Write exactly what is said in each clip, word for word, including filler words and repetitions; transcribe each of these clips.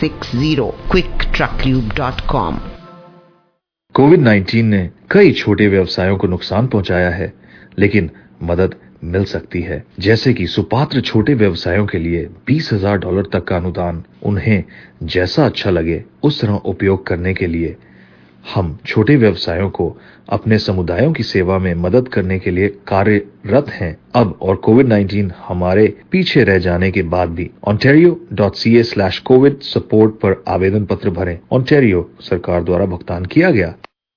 sixty quick truck lube dot com। Covid nineteen ने कई छोटे व्यवसायों को नुकसान पहुंचाया है, लेकिन मदद मिल सकती है। जैसे कि सुपात्र छोटे व्यवसायों के लिए बीस हजार डॉलर तक का अनुदान। उन्हें जैसा अच्छा लगे उस तरह उपयोग करने के लिए हम छोटे व्यवसायों को अपने समुदायों की सेवा में मदद करने के लिए कार्यरत हैं। अब और कोविड नाइन्टीन हमारे पीछे रह जाने के बाद भी ontario dot c a slash covid support पर आवेदन पत्र भरें। ओंटारियो सरकार द्वारा भुगतान किया गया।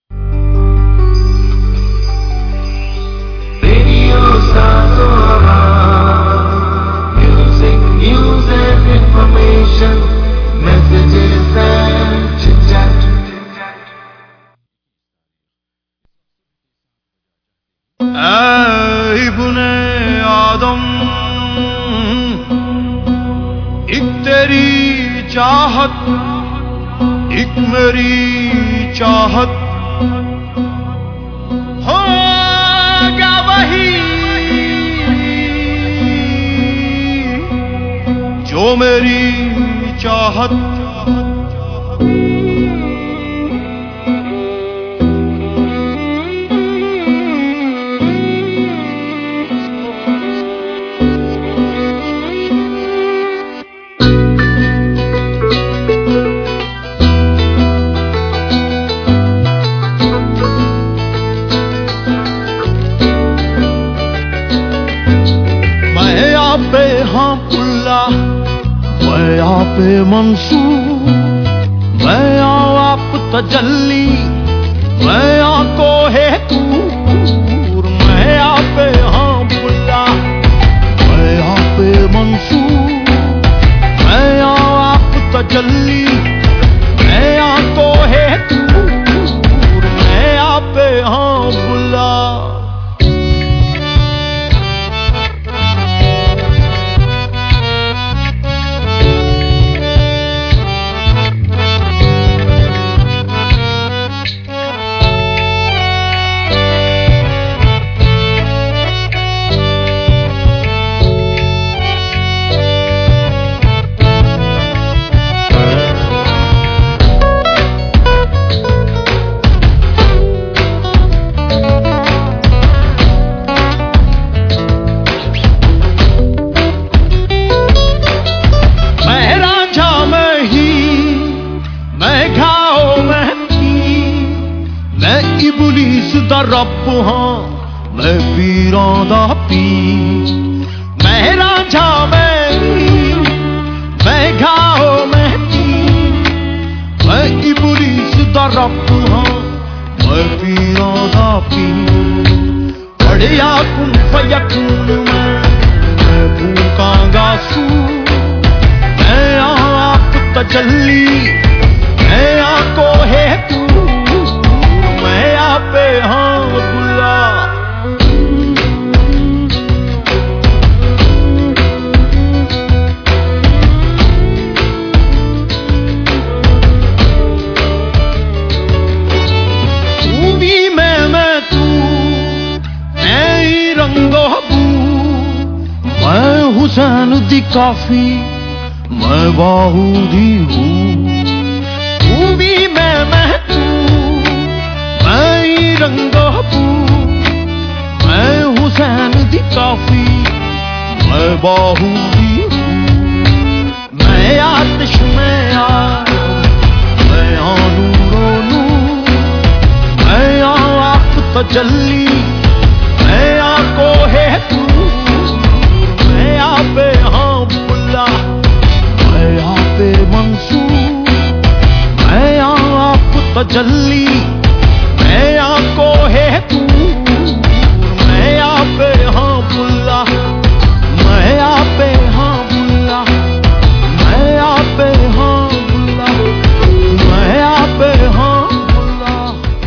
Music, news and information, messages and chit-chat. ऐ इब्ने आदम, एक तेरी चाहत, एक मेरी चाहत, होगा वही जो मेरी चाहत। मैं आप मंसूर, मैं आप तजल्ली, मैं आको है तूर, मैं आप हाँ बुल्ला, मैं आप मंसूर, मैं आप तजल्ली, मैं आको है तूर, मैं आप हाँ बुल्ला। रब हाँ मैं पीरां दा पीर, मैं रांझा मैं मैं घाओ मैं पीर, मैं इबलीस दा रब हाँ मैं पीरां दा पीर। पढ़िया कुन फयकून मैं भूखांगा सू, मैं आप तजल्ली, मैं आको है तू, मैं आप हाँ बुला। तू भी मैं मैं तू, मैं ही रंगो बू, मैं हुसैन दी काफी, मैं बाहूदी हूँ। तू भी मैं मैं तू, मैं रंगो बू, मैं हुसैन दी काफी, मैं बाहूदी हूँ। मैं आतिश में आ, मैं नूरो नूर, मैं आप तजल्ली, मैं आको है तू, मैं आप हाँ बुल्ला, मैं आप मंसूर, मैं आप तजल्ली, मैं आको है तू, मैं आप हाँ बुल्ला, मैं आप हाँ बुल्ला, मैं आप हाँ बुल्ला, मैं आप हाँ बुल्ला।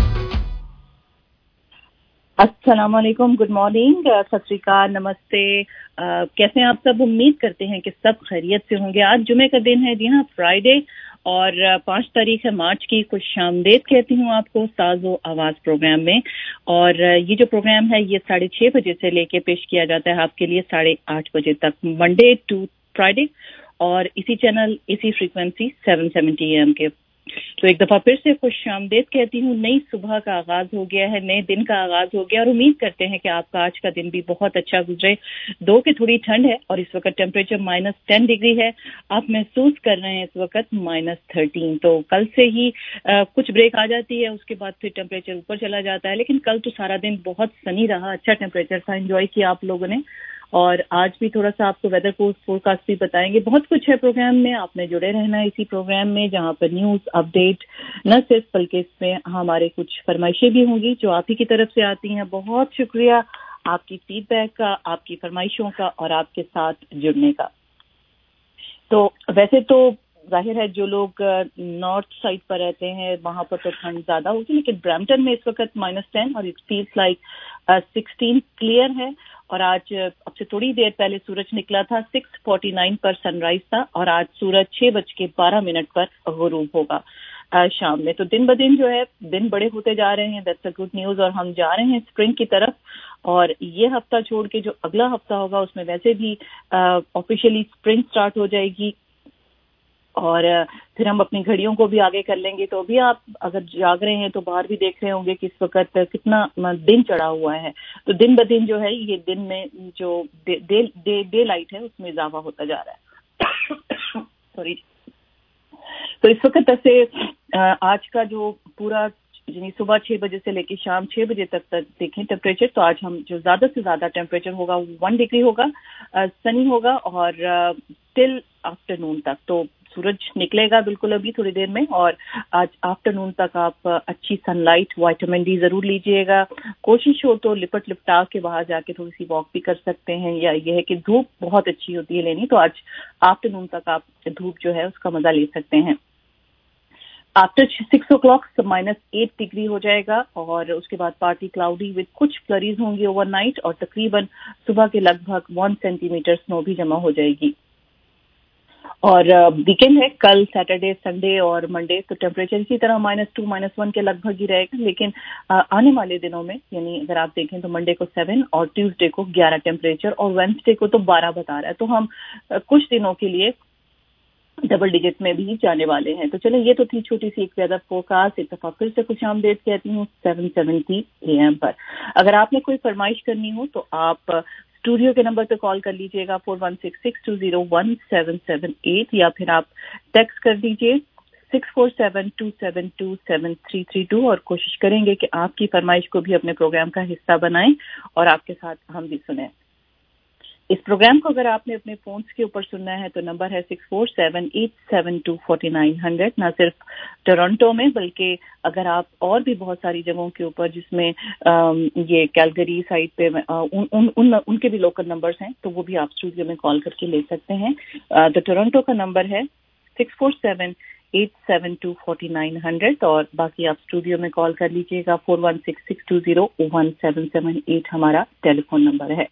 अस्सलाम वालेकुम, गुड मॉर्निंग, सत श्री अकाल, नमस्ते। uh, कैसे हैं आप सब? उम्मीद करते हैं कि सब खैरियत से होंगे। आज जुमे का दिन है जी हाँ, फ्राइडे, और पाँच तारीख है मार्च की। खुश आमदीद कहती हूँ आपको साजो आवाज प्रोग्राम में। और ये जो प्रोग्राम है ये साढ़े छः बजे से लेके पेश किया जाता है आपके लिए साढ़े आठ बजे तक, मंडे टू फ्राइडे। और इसी चैनल, इसी frequency seven seventy A M के। तो एक दफा फिर से खुश आमदीद कहती हूँ। नई सुबह का आगाज हो गया है, नए दिन का आगाज हो गया और उम्मीद करते हैं कि आपका आज का दिन भी बहुत अच्छा गुजरे। दो की थोड़ी ठंड है और इस वक्त टेम्परेचर माइनस टेन डिग्री है। आप महसूस कर रहे हैं इस वक्त माइनस थर्टीन। तो कल से ही आ, कुछ ब्रेक आ जाती है, उसके बाद फिर टेम्परेचर ऊपर चला जाता है, लेकिन कल तो सारा दिन बहुत सनी रहा, अच्छा टेम्परेचर था, एंजॉय किया आप लोगों ने। और आज भी थोड़ा सा आपको वेदर फोरकास्ट भी बताएंगे। बहुत कुछ है प्रोग्राम में, आपने जुड़े रहना है इसी प्रोग्राम में, जहां पर न्यूज अपडेट न सिर्फ बल्कि इसमें हमारे कुछ फरमाइशें भी होंगी जो आप ही की तरफ से आती हैं। बहुत शुक्रिया आपकी फीडबैक का, आपकी फरमाइशों का और आपके साथ जुड़ने का। तो वैसे तो जाहिर है जो लोग नॉर्थ साइड पर रहते हैं वहां पर तो ठंड ज्यादा होगी, लेकिन ब्रैम्पटन में इस वक्त माइनस टेन और it feels like sixteen clear है। और आज अब से थोड़ी देर पहले सूरज निकला था, सिक्स फोर्टी नाइन पर सनराइज था और आज सूरज छह बज के बारह मिनट पर गुरूब होगा शाम में। तो दिन ब दिन जो है दिन बड़े होते जा रहे हैं, दैट्स अ गुड न्यूज। और हम जा रहे हैं स्प्रिंग की तरफ, और ये हफ्ता छोड़ के जो अगला हफ्ता होगा उसमें वैसे भी ऑफिशियली स्प्रिंग स्टार्ट हो जाएगी और फिर हम अपनी घड़ियों को भी आगे कर लेंगे। तो अभी आप अगर जाग रहे हैं तो बाहर भी देख रहे होंगे कि इस वक्त कितना दिन चढ़ा हुआ है। तो दिन ब दिन जो है ये दिन में जो day day, day, daylight है उसमें इजाफा होता जा रहा है। सॉरी। तो इस वक्त से आज का जो पूरा यानी सुबह छह बजे से लेकर शाम छह बजे तक तक देखें टेम्परेचर, तो आज हम जो ज्यादा से ज्यादा टेम्परेचर होगा वन डिग्री होगा, सनी होगा और टिल आफ्टरनून तक। तो सूरज निकलेगा बिल्कुल अभी थोड़ी देर में, और आज आफ्टरनून तक आप अच्छी सनलाइट, विटामिन डी जरूर लीजिएगा। कोशिश हो तो लिपट लिपटा के बाहर जाके थोड़ी सी वॉक भी कर सकते हैं, या यह है कि धूप बहुत अच्छी होती है लेनी, तो आज आफ्टरनून तक आप धूप जो है उसका मजा ले सकते हैं। After six o'clock minus eight degree हो जाएगा और उसके बाद पार्टी क्लाउडी विद कुछ फ्लरीज होंगी ओवरनाइट, और तकरीबन सुबह के लगभग वन सेंटीमीटर स्नो भी जमा हो जाएगी। और वीकेंड है कल, सैटरडे, संडे और मंडे, तो टेम्परेचर इसी तरह माइनस टू माइनस वन के लगभग ही रहेगा। लेकिन आने वाले दिनों में यानी अगर आप देखें तो मंडे को सेवन और ट्यूसडे को ग्यारह टेम्परेचर और वेडनेसडे को तो बारह बता रहा है। तो हम कुछ दिनों के लिए डबल डिजिट में भी जाने वाले हैं। तो चलो ये तो थी छोटी सी एक वेदर फोरकास्ट। एक दफा फिर से खुश आमदीद कहती हूँ सेवन सेवेंटी ए एम पर। अगर आपने कोई फरमाइश करनी हो तो आप स्टूडियो के नंबर पे कॉल कर लीजिएगा four one six six two zero one seven seven eight, या फिर आप टेक्स्ट कर दीजिए six four seven two seven two seven three three two, और कोशिश करेंगे कि आपकी फरमाइश को भी अपने प्रोग्राम का हिस्सा बनाएं और आपके साथ हम भी सुनें। इस प्रोग्राम को अगर आपने अपने फोन्स के ऊपर सुनना है तो नंबर है six four seven eight seven two forty nine hundred. न सिर्फ टोरंटो में बल्कि अगर आप और भी बहुत सारी जगहों के ऊपर जिसमें ये कैलगरी साइड पे उन, उन, उन, उनके भी लोकल नंबर्स हैं तो वो भी आप स्टूडियो में कॉल करके ले सकते हैं। तो टोरंटो का नंबर है six four seven eight seven two forty nine hundred, और बाकी आप स्टूडियो में कॉल कर लीजिएगा four one six six two zero one seven seven eight हमारा टेलीफोन नंबर है।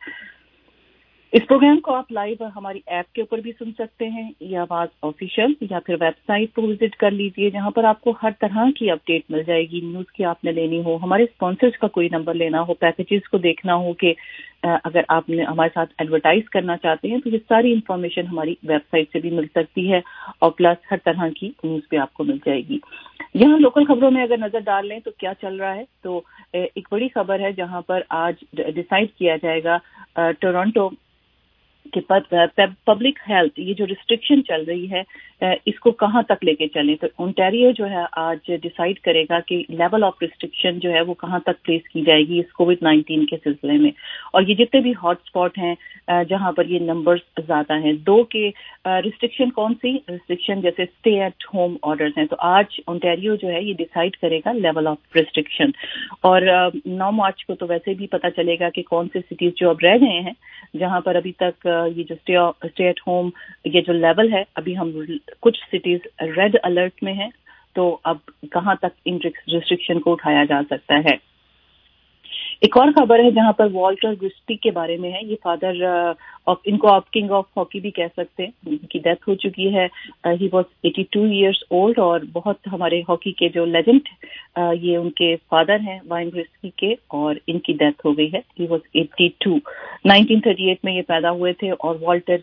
इस प्रोग्राम को आप लाइव हमारी ऐप के ऊपर भी सुन सकते हैं, या आवाज ऑफिशियल, या फिर वेबसाइट को विजिट कर लीजिए जहां पर आपको हर तरह की अपडेट मिल जाएगी। न्यूज की आपने लेनी हो, हमारे स्पॉन्सर्स का कोई नंबर लेना हो, पैकेजेस को देखना हो कि अगर आपने हमारे साथ एडवर्टाइज करना चाहते हैं तो ये सारी इंफॉर्मेशन हमारी वेबसाइट से भी मिल सकती है, और प्लस हर तरह की न्यूज भी आपको मिल जाएगी। यहाँ लोकल खबरों में अगर नजर डाल लें तो क्या चल रहा है, तो एक बड़ी खबर है जहां पर आज डिसाइड किया जाएगा टोरंटो कि पब्लिक हेल्थ ये जो रिस्ट्रिक्शन चल रही है इसको कहाँ तक लेके चलें। तो ओंटारियो जो है आज डिसाइड करेगा कि लेवल ऑफ रिस्ट्रिक्शन जो है वो कहाँ तक प्लेस की जाएगी इस कोविड नाइन्टीन के सिलसिले में। और ये जितने भी हॉट स्पॉट हैं जहाँ पर ये नंबर्स ज्यादा हैं, दो के रिस्ट्रिक्शन कौन सी रिस्ट्रिक्शन जैसे स्टे एट होम ऑर्डर्स हैं, तो आज ओंटारियो जो है ये डिसाइड करेगा लेवल ऑफ रिस्ट्रिक्शन। और नौ मार्च को तो वैसे भी पता चलेगा कि कौन से सिटीज जो अब रह गए हैं जहाँ पर अभी तक ये जो स्टे स्टे एट होम ये जो लेवल है, अभी हम कुछ सिटीज रेड अलर्ट में हैं, तो अब कहां तक इन रिस्ट्रिक्शन को उठाया जा सकता है। एक और खबर है जहां पर वॉल्टर ग्रिस्टी के बारे में है। ये फादर ऑफ इनको आप किंग ऑफ हॉकी भी कह सकते हैं, उनकी डेथ हो चुकी है। He was eighty two years old, और बहुत हमारे हॉकी के जो लेजेंड uh, ये उनके फादर हैं वाइन ग्रिस्टी के, और इनकी डेथ हो गई है। He was eighty two, nineteen thirty eight में ये पैदा हुए थे, और वॉल्टर ग्रिस्टी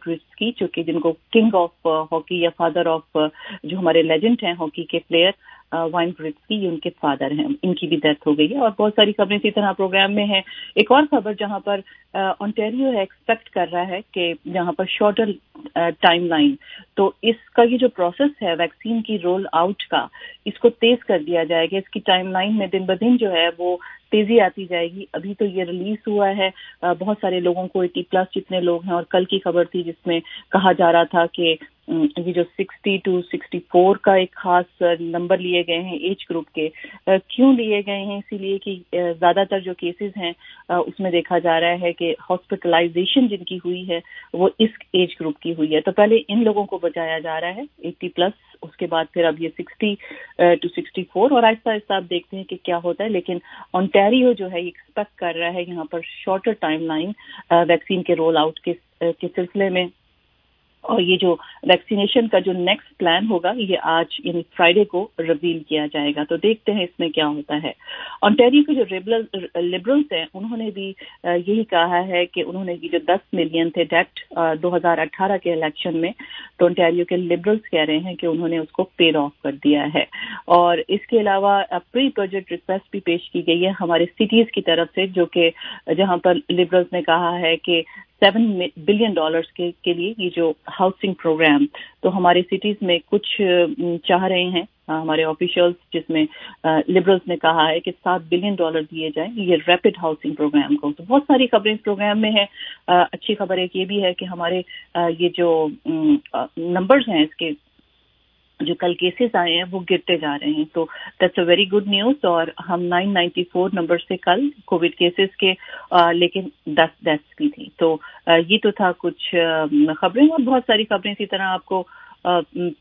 ग्रेट्सकी, चूंकि जिनको किंग ऑफ हॉकी या फादर ऑफ जो हमारे लेजेंड हैं हॉकी के प्लेयर वाइन ग्रेट्सकी, ये उनके फादर हैं, इनकी भी डेथ हो गई है। और बहुत सारी खबरें इसी तरह प्रोग्राम में है। एक और खबर जहां पर ओंटारियो है एक्सपेक्ट कर रहा है कि जहां पर शॉर्टर टाइम लाइन, तो इसका ये जो प्रोसेस है वैक्सीन की रोल आउट का, इसको तेज कर दिया जाएगा। इसकी टाइम लाइन में दिन ब दिन जो है वो तेजी आती जाएगी। अभी तो ये रिलीज हुआ है बहुत सारे लोगों को, एटी प्लस जितने लोग हैं, और कल की खबर थी जिसमें कहा जा रहा था कि ये जो सिक्सटी टू सिक्सटी फोर का एक खास नंबर लिए गए हैं एज ग्रुप के। क्यों लिए गए हैं? इसीलिए कि ज्यादातर जो केसेस हैं उसमें देखा जा रहा है कि हॉस्पिटलाइजेशन जिनकी हुई है वो इस एज ग्रुप की हुई है। तो पहले इन लोगों को बचाया जा रहा है एटी प्लस, उसके बाद फिर अब ये सिक्सटी टू सिक्सटी फोर, और आहिस्ता आहिस्ता आप देखते हैं कि क्या होता है। लेकिन ओंटारियो जो है एक्सपेक्ट कर रहा है यहाँ पर शॉर्टर टाइम लाइन वैक्सीन के रोल आउट के, के सिलसिले में। और ये जो वैक्सीनेशन का जो नेक्स्ट प्लान होगा ये आज यानी फ्राइडे को रिवील किया जाएगा। तो देखते हैं इसमें क्या होता है। ओंटारियो के जो लिबरल लिबरल्स हैं उन्होंने भी यही कहा है कि उन्होंने जो दस मिलियन थे डेट दो हज़ार अठारह के इलेक्शन में, तो ओंटारियो के लिबरल्स कह रहे हैं कि उन्होंने उसको पेड ऑफ कर दिया है। और इसके अलावा प्री बजट रिक्वेस्ट भी पेश की गई है हमारे सिटीज की तरफ से, जो कि जहां पर लिबरल्स ने कहा है कि सेवन बिलियन डॉलर्स के, के लिए ये जो हाउसिंग प्रोग्राम, तो हमारे सिटीज में कुछ चाह रहे हैं हमारे ऑफिशियल्स, जिसमें लिबरल्स ने कहा है कि सात बिलियन डॉलर दिए जाएं ये रैपिड हाउसिंग प्रोग्राम को। तो बहुत सारी खबरें इस प्रोग्राम में है। अच्छी खबर एक ये भी है कि हमारे ये जो नंबर्स हैं इसके जो कल केसेस आए हैं वो गिरते जा रहे हैं, तो that's a very good news. और हम नाइन नाइन्टी फोर नंबर से कल कोविड केसेस के आ, लेकिन दस डेथ्स भी थी। तो आ, ये तो था कुछ खबरें, और बहुत सारी खबरें इसी तरह आपको आ,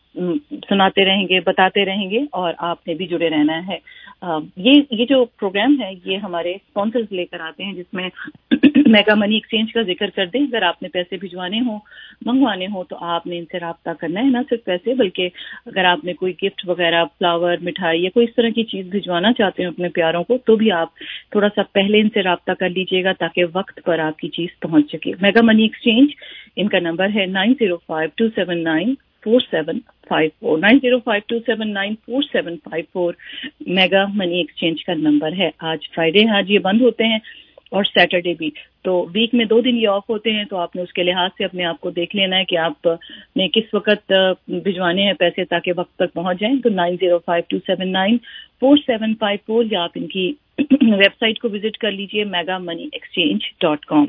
सुनाते रहेंगे, बताते रहेंगे, और आपने भी जुड़े रहना है। आ, ये ये जो प्रोग्राम है ये हमारे स्पॉन्सर्स लेकर आते हैं, जिसमें मेगा मनी एक्सचेंज का जिक्र कर दें। अगर आपने पैसे भिजवाने हो, मंगवाने हो, तो आपने इनसे रब्ता करना है, ना सिर्फ पैसे बल्कि अगर आपने कोई गिफ्ट वगैरह, फ्लावर, मिठाई या कोई इस तरह की चीज भिजवाना चाहते हो अपने प्यारों को, तो भी आप थोड़ा सा पहले इनसे रब्ता कर लीजिएगा ताकि वक्त पर आपकी चीज पहुंच सके। मेगा मनी एक्सचेंज, इनका नंबर है nine zero five two seven nine four seven five four, nine zero five two seven nine four seven five four mega money exchange का नंबर है। आज फ्राइडे है, आज ये बंद होते हैं, और सैटरडे भी, तो वीक में दो दिन ये ऑफ होते हैं। तो आपने उसके लिहाज से अपने आप को देख लेना है कि आपने किस वक्त भिजवाने हैं पैसे ताकि वक्त तक पहुंच जाएं। तो nine zero five two seven nine four seven five four, या आप इनकी वेबसाइट को विजिट कर लीजिए mega money exchange dot com.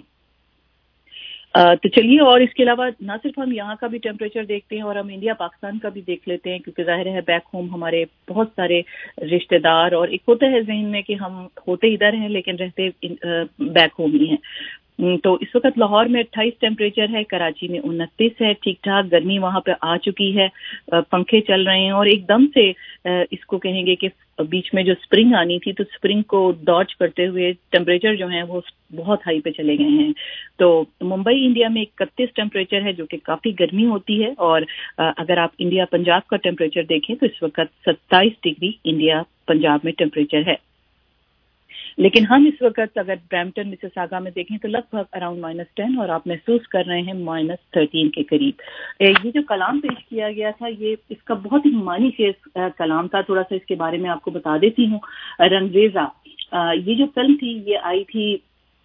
Uh, तो चलिए, और इसके अलावा ना सिर्फ हम यहाँ का भी टेम्परेचर देखते हैं, और हम इंडिया पाकिस्तान का भी देख लेते हैं, क्योंकि जाहिर है बैक होम हमारे बहुत सारे रिश्तेदार, और एक होता है जहन में कि हम होते इधर हैं लेकिन रहते बैक होम ही हैं। तो इस वक्त लाहौर में अट्ठाईस टेम्परेचर है, कराची में उनतीस है, ठीक ठाक गर्मी वहां पे आ चुकी है, पंखे चल रहे हैं, और एकदम से इसको कहेंगे कि बीच में जो स्प्रिंग आनी थी, तो स्प्रिंग को डॉज करते हुए टेम्परेचर जो है वो बहुत हाई पे चले गए हैं। तो मुंबई इंडिया में इकतीस टेम्परेचर है, जो कि काफी गर्मी होती है, और अगर आप इंडिया पंजाब का टेम्परेचर देखें तो इस वक्त सत्ताईस डिग्री इंडिया पंजाब में टेम्परेचर है। लेकिन हम इस वक्त अगर ब्रैम्पटन, मिसिसागा में देखें तो लगभग अराउंड माइनस टेन, और आप महसूस कर रहे हैं माइनस थर्टीन के करीब। ये जो कलाम पेश किया गया था, ये इसका बहुत ही मानी खेज कलाम था। थोड़ा सा इसके बारे में आपको बता देती हूँ। रंगरेजा, ये जो फिल्म थी ये आई थी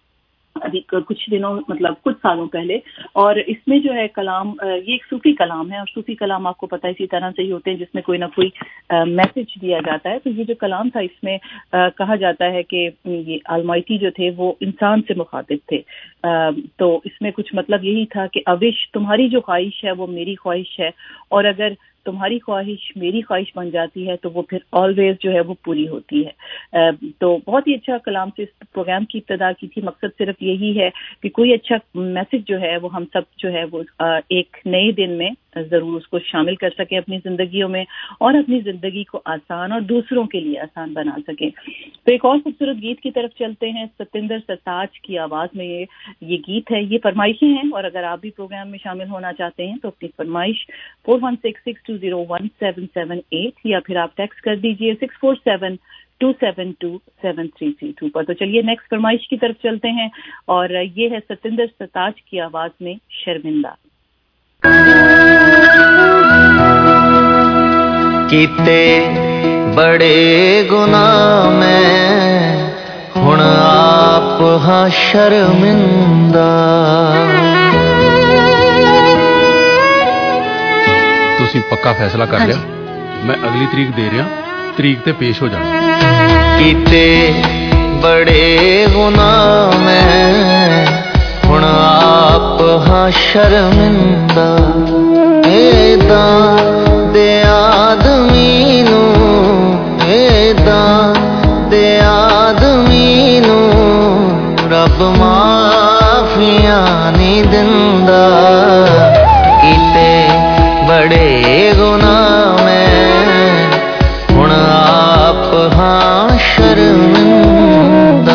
अभी कुछ दिनों, मतलब कुछ सालों पहले, और इसमें जो है कलाम, ये एक सूफी कलाम है, और सूफी कलाम आपको पता है इसी तरह से ही होते हैं जिसमें कोई ना कोई मैसेज दिया जाता है। तो ये जो कलाम था इसमें आ, कहा जाता है कि ये अलमाइटी जो थे वो इंसान से मुखातिब थे। आ, तो इसमें कुछ मतलब यही था कि अविश, तुम्हारी जो ख्वाहिश है वो मेरी ख्वाहिश है, और अगर तुम्हारी ख्वाहिश मेरी ख्वाहिश बन जाती है तो वो फिर ऑलवेज जो है वो पूरी होती है। तो बहुत ही अच्छा कलाम से इस प्रोग्राम की इब्तिदा की थी। मकसद सिर्फ यही है कि कोई अच्छा मैसेज जो है वो हम सब जो है वो एक नए दिन में जरूर उसको शामिल कर सके अपनी जिंदगियों में, और अपनी जिंदगी को आसान और दूसरों के लिए आसान बना सके। तो एक और खूबसूरत गीत की तरफ चलते हैं। सतिंदर सरताज की आवाज में ये ये गीत है। ये फरमाइशें हैं, और अगर आप भी प्रोग्राम में शामिल होना चाहते हैं तो अपनी फरमाइश four one six six two zero one seven seven eight, या फिर आप टेक्स्ट कर दीजिए six four seven two seven two seven three three two पर। तो चलिए नेक्स्ट फरमाइश की तरफ चलते हैं, और ये है सतिंदर सरताज की आवाज में शर्मिंदा। ਕੀਤੇ ਬੜੇ ਗੁਨਾਹ ਮੈਂ ਹੁਣ ਆਪ ਹਾਂ ਸ਼ਰਮਿੰਦਾ। ਤੁਸੀਂ ਪੱਕਾ ਫੈਸਲਾ ਕਰ ਲਿਆ? ਮੈਂ ਅਗਲੀ ਤਰੀਕ ਦੇ ਰਿਹਾ, ਤਰੀਕ ਤੇ ਪੇਸ਼ ਹੋ ਜਾਣਾ। ਕੀਤੇ ਬੜੇ ਗੁਨਾਹ ਮੈਂ ਹੁਣ ਆਪ ਹਾਂ ਸ਼ਰਮਿੰਦਾ। ਏਦਾਂ ਦੇ ਆਦਮੀ ਨੂੰ, ਏਦਾਂ ਦੇ ਆਦਮੀ ਨੂੰ ਰੱਬ ਮਾਫੀਆਂ ਨਹੀਂ ਦਿੰਦਾ। ਕੀਤੇ ਬੜੇ ਗੁਨਾਹ ਮੈਂ ਹੁਣ ਆਪ ਹਾਂ ਸ਼ਰਮਿੰਦਾ।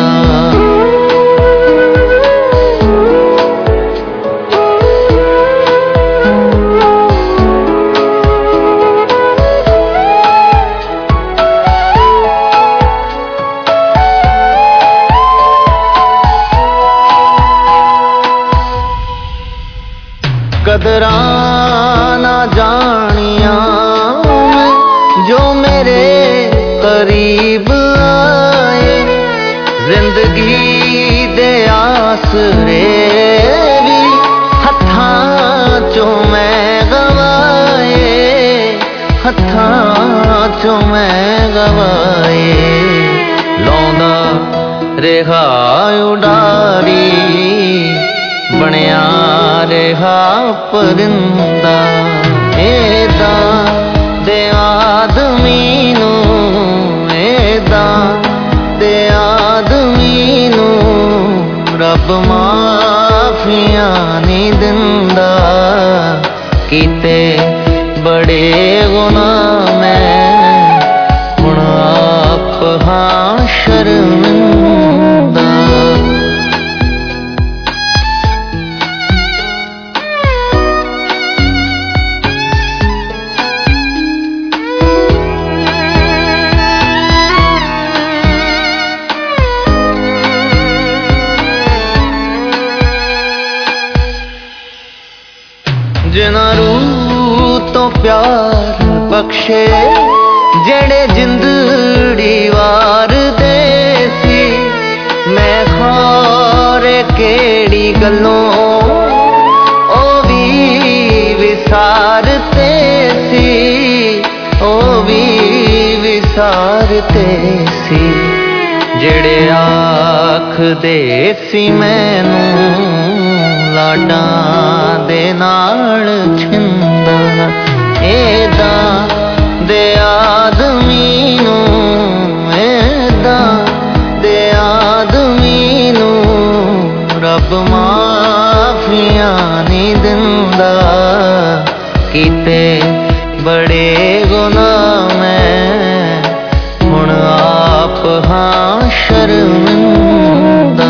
ਕਦਰਾਂ ਨਾ ਜਾਣੀਆਂ ਜੋ ਮੇਰੇ ਕਰੀਬ ਆਏ, ਜ਼ਿੰਦਗੀ ਦੇ ਆਸਰੇ ਵੀ ਹੱਥਾਂ ਚੋਂ ਮੈਂ ਗਵਾਏ, ਹੱਥਾਂ ਚੋਂ ਮੈਂ ਗਵਾਏ। ਲਾਉਂਦਾ ਰਿਹਾ ਉਡਾਰੀ ਬਣਿਆ ਰਿਹਾ ਪਰਿੰਦਾ। ਏਦਾਂ ਦੇ ਆਦਮੀ ਨੂੰ, ਏਦਾਂ ਦੇ ਆਦਮੀ ਨੂੰ ਰੱਬ ਮਾਫੀਆਂ ਨਹੀਂ ਦਿੰਦਾ। ਕੀਤੇ ਬੜੇ ਗੁਨਾਹ ਮੈਂ ਹੁਣ ਆਪ ਹਾਂ ਸ਼ਰਮਿੰਦਾ। ਜਿਨ੍ਹਾਂ ਰੂਹ ਤੋਂ ਪਿਆਰ ਬਖਸ਼ੇ, ਜਿਹੜੇ ਜਿੰਦੜੀ ਵਾਰਦੇ ਸੀ, ਮੈਂ ਖੌਰੇ ਕਿਹੜੀ ਗੱਲੋਂ ਉਹ ਵੀ ਵਿਸਾਰਤੇ ਸੀ, ਉਹ ਵੀ ਵਿਸਾਰਤੇ ਸੀ। ਜਿਹੜੇ ਆਖਦੇ ਸੀ ਮੈਨੂੰ ਲਾਡਾਂ ਦੇ ਨਾਲ ਛਿੰਦਾ। ਏਦਾਂ ਦੇ ਆਦਮੀ ਨੂੰ, ਏਦਾਂ ਦੇ ਆਦਮੀ ਨੂੰ ਰੱਬ ਮਾਫੀਆਂ ਨਹੀਂ ਦਿੰਦਾ। ਕੀਤੇ ਬੜੇ ਗੁਨਾਹ ਮੈਂ ਹੁਣ ਆਪ ਹਾਂ ਸ਼ਰਮਿੰਦਾ।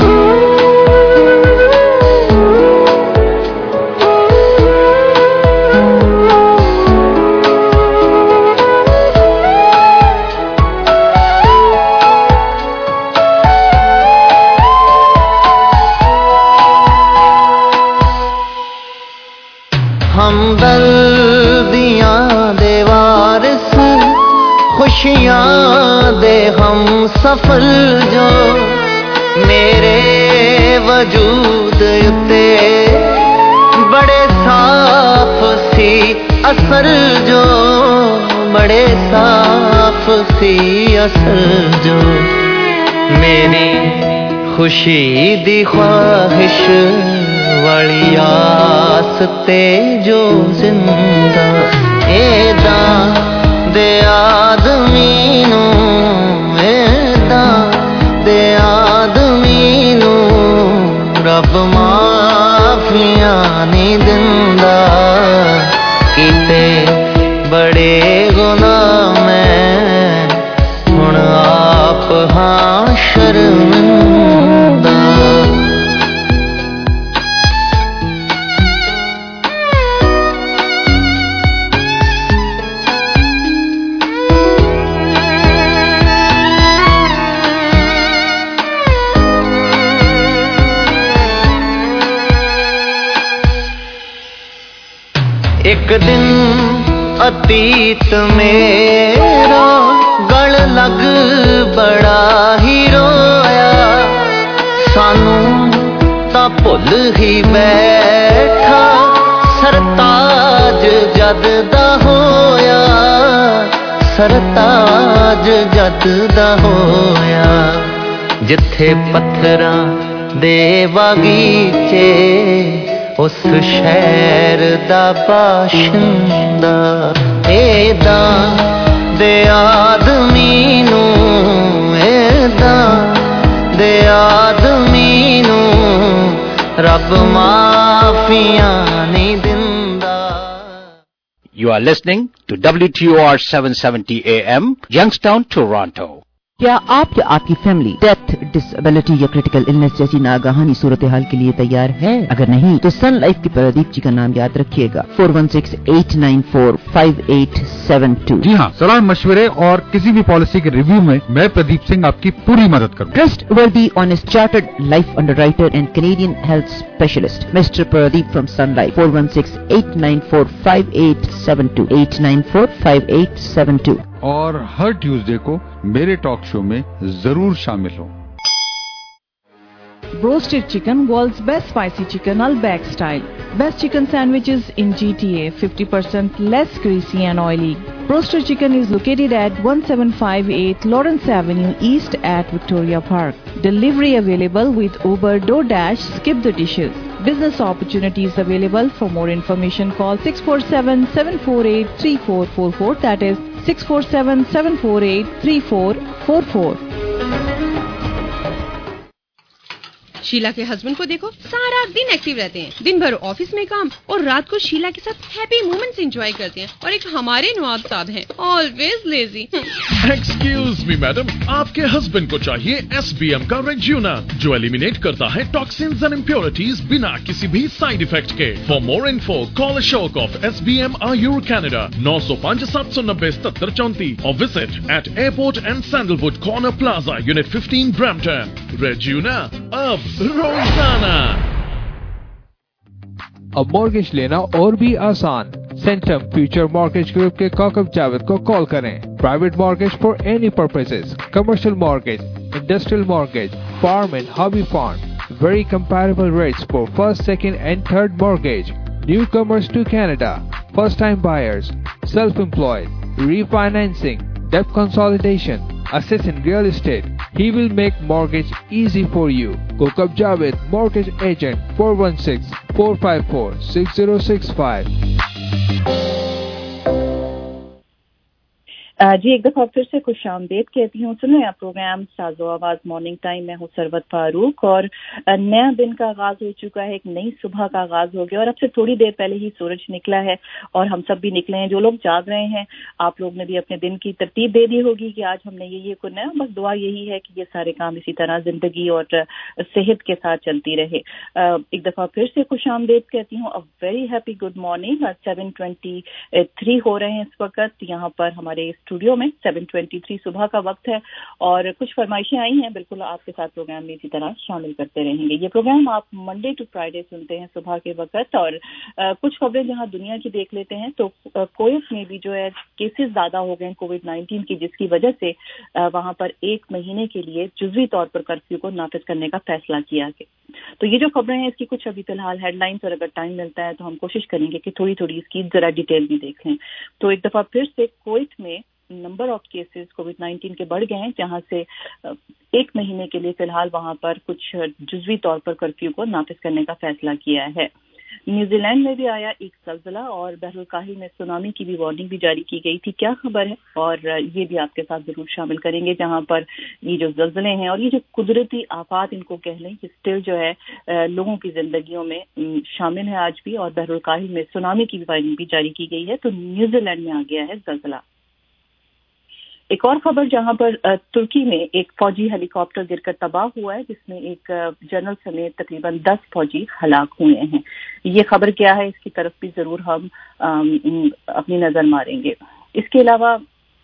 ਹਮਦਰਦੀਆਂ ਦੇ ਵਾਰਿਸ, ਖੁਸ਼ੀਆਂ ਦੇ ਹਮ ਸਫਰ ਜੋ ਮੇਰੇ ਵਜੂਦ ਉੱਤੇ ਬੜੇ ਸਾਫ ਸੀ ਅਸਰ ਜੋ, ਬੜੇ ਸਾਫ ਸੀ ਅਸਰ ਜੋ। ਮੇਰੀ ਖੁਸ਼ੀ ਦੀ ख्वाहिश ਵਾਲੀ ਆਸ ਤੇ ਜੋ ਜ਼ਿੰਦਾ। ਏਦਾਂ ਦੇ ਆਦਮੀ ਨੂੰ, ਏਦਾਂ ਦੇ ਆਦਮੀ ਨੂੰ ਰੱਬ ਮਾਫੀਆਂ ਨਹੀਂ ਦਿੰਦਾ। ਕੀਤੇ ਬੜੇ ਗੁਨਾਹ ਮੈਂ ਹੁਣ ਆਪ ਹਾਂ ਸ਼ਰਮਿੰਦਾ। ایک دن ਅਤੀਤ ਮੇਰਾ ਗਲ ਲੱਗ ਬੜਾ ਹੀ ਰੋਇਆ ਸਾਨੂੰ ਤਾਂ ਭੁੱਲ ਹੀ ਬੈਠਾ ਸਰਤਾਜ ਜਦ ਦਾ ਹੋਇਆ ਸਰਤਾਜ ਜਦ ਦਾ ਹੋਇਆ ਜਿੱਥੇ ਪੱਥਰਾਂ ਦੇ ਬਾਗੀਚੇ ਉਸ ਸ਼ਹਿਰ ਦਾ ਬਾਸ਼ਿੰਦਾ ਏਦਾਂ ਦੇ ਆਦਮੀ ਨੂੰ ਏਦਾਂ ਦੇ ਆਦਮੀ ਨੂੰ ਰੱਬ ਮਾਫੀਆਂ ਨਹੀਂ ਦਿੰਦਾ। You are listening to W T O R seven seventy A M, Youngstown, Toronto. क्या आप या आपकी फैमिली डेथ, डिसेबिलिटी या क्रिटिकल इलनेस जैसी नागहानी सूरत हाल के लिए तैयार है? अगर नहीं तो सन लाइफ के प्रदीप जी का नाम याद रखिएगा, four one six eight nine four five eight seven two. जी हाँ, सलाह मशवरे और किसी भी पॉलिसी के रिव्यू में मैं प्रदीप सिंह आपकी पूरी मदद करूँ। Trustworthy honest chartered life underwriter and Canadian health specialist mister Pradeep from Sun Life, four one six eight nine four five eight seven two eight nine four five eight seven two. और हर Tuesday को मेरे talk show में जरूर शामिल हो। Roasted chicken, world's best spicy chicken, Al-Bag style. Best chicken sandwiches in G T A, fifty percent less greasy and oily. Roasted chicken is located at one seven five eight Lawrence Avenue East at Victoria Park. Delivery available with Uber, DoorDash, Skip the Dishes. Business opportunities available. For more information call six four seven, seven four eight, three four four four. That is six four seven, seven four eight, three four four four. Sheila के husband को देखो, सारा दिन active रहते हैं, दिन भर office में काम और रात को शीला के साथ हैप्पी मोमेंट्स एंजॉय करते हैं। और एक हमारे नवाब साहब हैं, always lazy. Excuse me madam, आपके हस्बैंड को चाहिए एस बी एम का रेज्यूना जो एलिमिनेट करता है टॉक्सिन्स एंड इम्प्योरिटीज बिना किसी भी साइड इफेक्ट के। For more info call Ashok of S B M Ayur Canada नौ सौ पाँच सात सौ नब्बे सत्तर चौंतीस और visit at Airport and Sandalwood Corner Plaza unit fifteen Brampton. रेज्यूना अब रोजाना। अब मॉर्गेज लेना और भी आसान। सेंटम फ्यूचर मॉर्गेज ग्रुप के कौकब जावेद को कॉल करें। Private mortgage for any purposes, commercial mortgage, industrial mortgage, farm and hobby farm, very comparable rates for first, second and third mortgage, newcomers to Canada, first time buyers, self employed, refinancing, debt consolidation, assess in real estate. He will make mortgage easy for you. Kokab Javed, mortgage agent, four one six, four five four, six zero six five. जी एक दफा फिर से खुश आमदेद कहती हूँ। सुनो आप प्रोग्राम साजो आवाज मॉर्निंग टाइम में हूँ सरवत फारूक और नया दिन का आगाज हो चुका है, एक नई सुबह का आगाज हो गया और अब से थोड़ी देर पहले ही सूरज निकला है और हम सब भी निकले हैं। जो लोग जाग रहे हैं आप लोग ने भी अपने दिन की तरतीब दे दी होगी कि आज हमने ये ये करना है। बस दुआ यही है कि ये सारे काम इसी तरह जिंदगी और सेहत के साथ चलती रहे। एक दफा फिर से खुश आमदेद कहती हूँ। A very happy good morning. Seven twenty three हो रहे हैं इस वक्त यहाँ पर हमारे स्टूडियो में। सेवन ट्वेंटी थ्री सुबह का वक्त है और कुछ फरमाइशें आई हैं, बिल्कुल आपके साथ प्रोग्राम में इसी तरह शामिल करते रहेंगे। ये प्रोग्राम आप मंडे टू फ्राइडे सुनते हैं सुबह के वक्त और आ, कुछ खबरें जहां दुनिया की देख लेते हैं तो कोविड में भी जो है केसेस ज्यादा हो गए कोविड नाइन्टीन की, जिसकी वजह से आ, वहां पर एक महीने के लिए जुज़वी तौर पर कर्फ्यू को नाफिज करने का फैसला किया गया। तो ये जो खबरें हैं इसकी कुछ अभी फिलहाल हेडलाइंस और अगर टाइम मिलता है तो हम कोशिश करेंगे कि थोड़ी थोड़ी इसकी जरा डिटेल भी देख लें। तो एक दफा फिर से कुवैत में number of cases covid nineteen के बढ़ गए हैं, जहां से एक महीने के लिए फिलहाल वहां पर कुछ जुज़वी तौर पर कर्फ्यू को नाफिज करने का फैसला किया है। न्यूजीलैंड में भी आया एक ज़लज़ला और बहरुल काहिल में सुनामी की भी वार्निंग भी जारी की गई थी। क्या खबर है और ये भी आपके साथ जरूर शामिल करेंगे, जहां पर ये जो ज़लज़ले हैं और ये जो कुदरती आफात इनको कह लें कि स्टिल जो है लोगों की जिंदगियों में शामिल है आज भी। और बहरुल काहिल में सुनामी की भी वार्निंग भी जारी की गई है। तो न्यूजीलैंड में आ गया है ज़लज़ला। एक और खबर जहां पर तुर्की में एक फौजी हेलीकॉप्टर गिरकर तबाह हुआ है, जिसमें एक जनरल समेत तकरीबन दस फौजी हलाक हुए हैं। ये खबर क्या है इसकी तरफ भी जरूर हम अपनी नजर मारेंगे। इसके अलावा